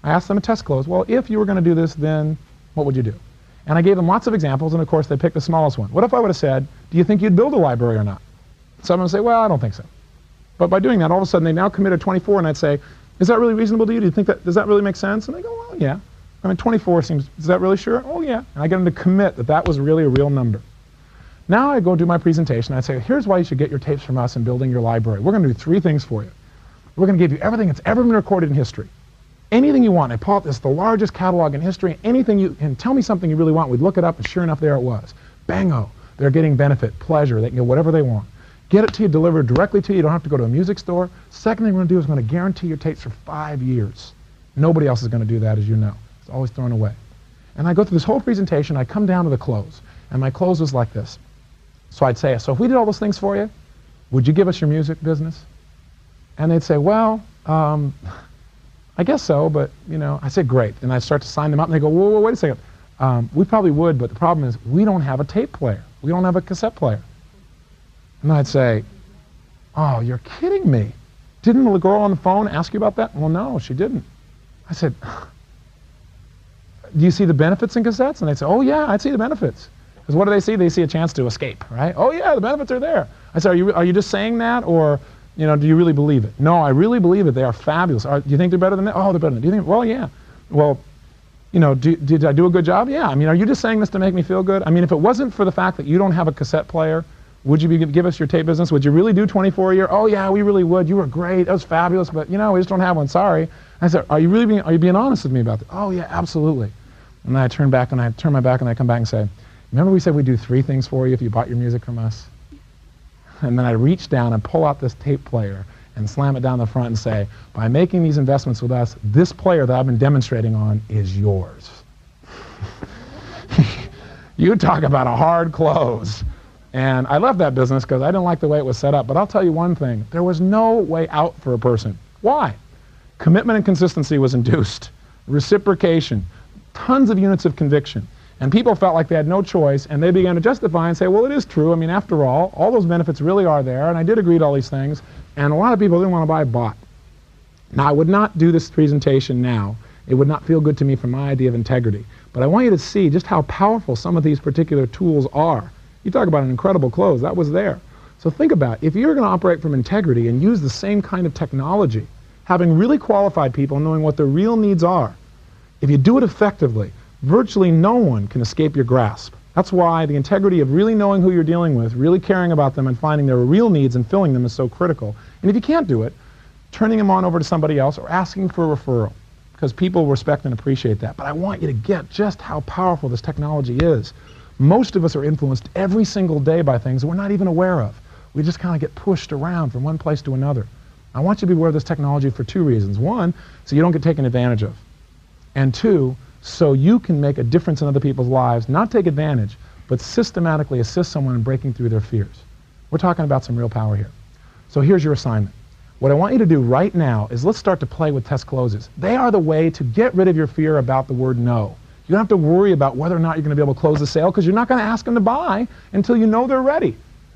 I asked them a test close. Well, if you were going to do this, then what would you do? And I gave them lots of examples, and of course they picked the smallest one. What if I would have said, do you think you'd build a library or not? Someone would say, well, I don't think so. But by doing that, all of a sudden they now committed twenty-four, and I'd say, is that really reasonable to you? Do you think that, does that really make sense? And they go, well, yeah. I mean, twenty-four seems, is that really sure? Oh, yeah. And I get them to commit that that was really a real number. Now I go do my presentation. I say, here's why you should get your tapes from us in building your library. We're going to do three things for you. We're going to give you everything that's ever been recorded in history. Anything you want. I pull out this, the largest catalog in history. Anything you, and tell me something you really want. We'd look it up, and sure enough, there it was. Bango. They're getting benefit, pleasure. They can get whatever they want. Get it to you, delivered directly to you. You don't have to go to a music store. Second thing we're going to do is we're going to guarantee your tapes for five years. Nobody else is going to do that, as you know. It's always thrown away. And I go through this whole presentation. I come down to the close. And my close was like this. So I'd say, so if we did all those things for you, would you give us your music business? And they'd say, well, um, I guess so, but, you know, I said, great. And I start to sign them up, and they go, whoa, whoa, wait a second. Um, we probably would, but the problem is we don't have a tape player. We don't have a cassette player. And I'd say, oh, you're kidding me. Didn't the girl on the phone ask you about that? Well, no, she didn't. I said, do you see the benefits in cassettes? And they'd say, oh, yeah, I'd see the benefits. Because what do they see? They see a chance to escape, right? Oh, yeah, the benefits are there. I said, are you, are you just saying that, or, you know, do you really believe it? No, I really believe it. They are fabulous. Are, do you think they're better than that? Oh, they're better than that. Do you think, well, yeah. Well, you know, do, did I do a good job? Yeah. I mean, are you just saying this to make me feel good? I mean, if it wasn't for the fact that you don't have a cassette player, would you be, give us your tape business? Would you really do twenty-four a year? Oh, yeah, we really would. You were great. That was fabulous. But, you know, we just don't have one. Sorry. I said, are you really being, are you being honest with me about that? Oh, yeah, absolutely. And then I turn back, and I turn my back, and I come back and say, remember we said we'd do three things for you if you bought your music from us? And then I reach down and pull out this tape player and slam it down the front and say, by making these investments with us, this player that I've been demonstrating on is yours. You talk about a hard close. And I left that business because I didn't like the way it was set up. But I'll tell you one thing. There was no way out for a person. Why? Commitment and consistency was induced. Reciprocation. Tons of units of conviction. And people felt like they had no choice, and they began to justify and say, well, it is true. I mean, after all, all those benefits really are there, and I did agree to all these things, and a lot of people didn't want to buy bought. Now, I would not do this presentation now. It would not feel good to me from my idea of integrity. But I want you to see just how powerful some of these particular tools are. You talk about an incredible close. That was there. So think about it. If you're going to operate from integrity and use the same kind of technology, having really qualified people, knowing what their real needs are, if you do it effectively, virtually no one can escape your grasp. That's why the integrity of really knowing who you're dealing with, really caring about them and finding their real needs and filling them is so critical. And if you can't do it, turning them on over to somebody else or asking for a referral, because people respect and appreciate that. But I want you to get just how powerful this technology is. Most of us are influenced every single day by things that we're not even aware of. We just kind of get pushed around from one place to another. I want you to be aware of this technology for two reasons. One, so you don't get taken advantage of. And two, so you can make a difference in other people's lives, not take advantage, but systematically assist someone in breaking through their fears. We're talking about some real power here. So here's your assignment. What I want you to do right now is let's start to play with test closes. They are the way to get rid of your fear about the word no. You don't have to worry about whether or not you're going to be able to close the sale because you're not going to ask them to buy until you know they're ready.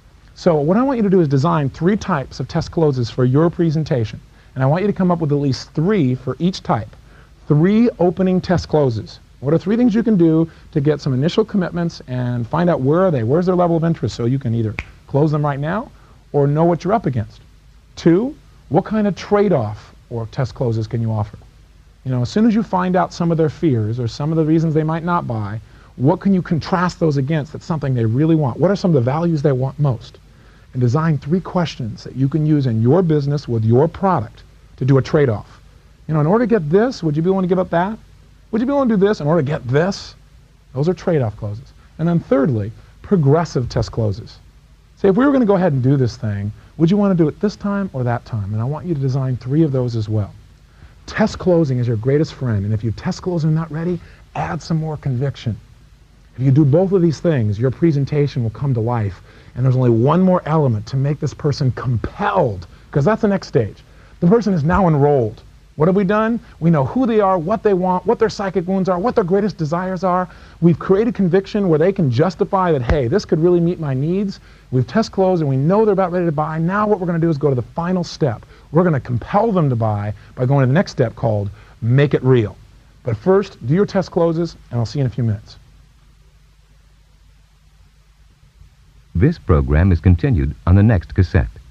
So what I want you to do is design three types of test closes for your presentation. And I want you to come up with at least three for each type. Three opening test closes. What are three things you can do to get some initial commitments and find out where are they, where's their level of interest, so you can either close them right now or know what you're up against. Two, what kind of trade-off or test closes can you offer? You know, as soon as you find out some of their fears or some of the reasons they might not buy, what can you contrast those against that's something they really want? What are some of the values they want most? And design three questions that you can use in your business with your product to do a trade-off. You know, in order to get this, would you be willing to give up that? Would you be willing to do this in order to get this? Those are trade-off closes. And then thirdly, progressive test closes. Say, if we were going to go ahead and do this thing, would you want to do it this time or that time? And I want you to design three of those as well. Test closing is your greatest friend, and if you test close and not ready, add some more conviction. If you do both of these things, your presentation will come to life, and there's only one more element to make this person compelled, because that's the next stage. The person is now enrolled. What have we done? We know who they are, what they want, what their psychic wounds are, what their greatest desires are. We've created conviction where they can justify that, hey, this could really meet my needs. We've test closed and we know they're about ready to buy. Now what we're going to do is go to the final step. We're going to compel them to buy by going to the next step called make it real. But first, do your test closes, and I'll see you in a few minutes. This program is continued on the next cassette.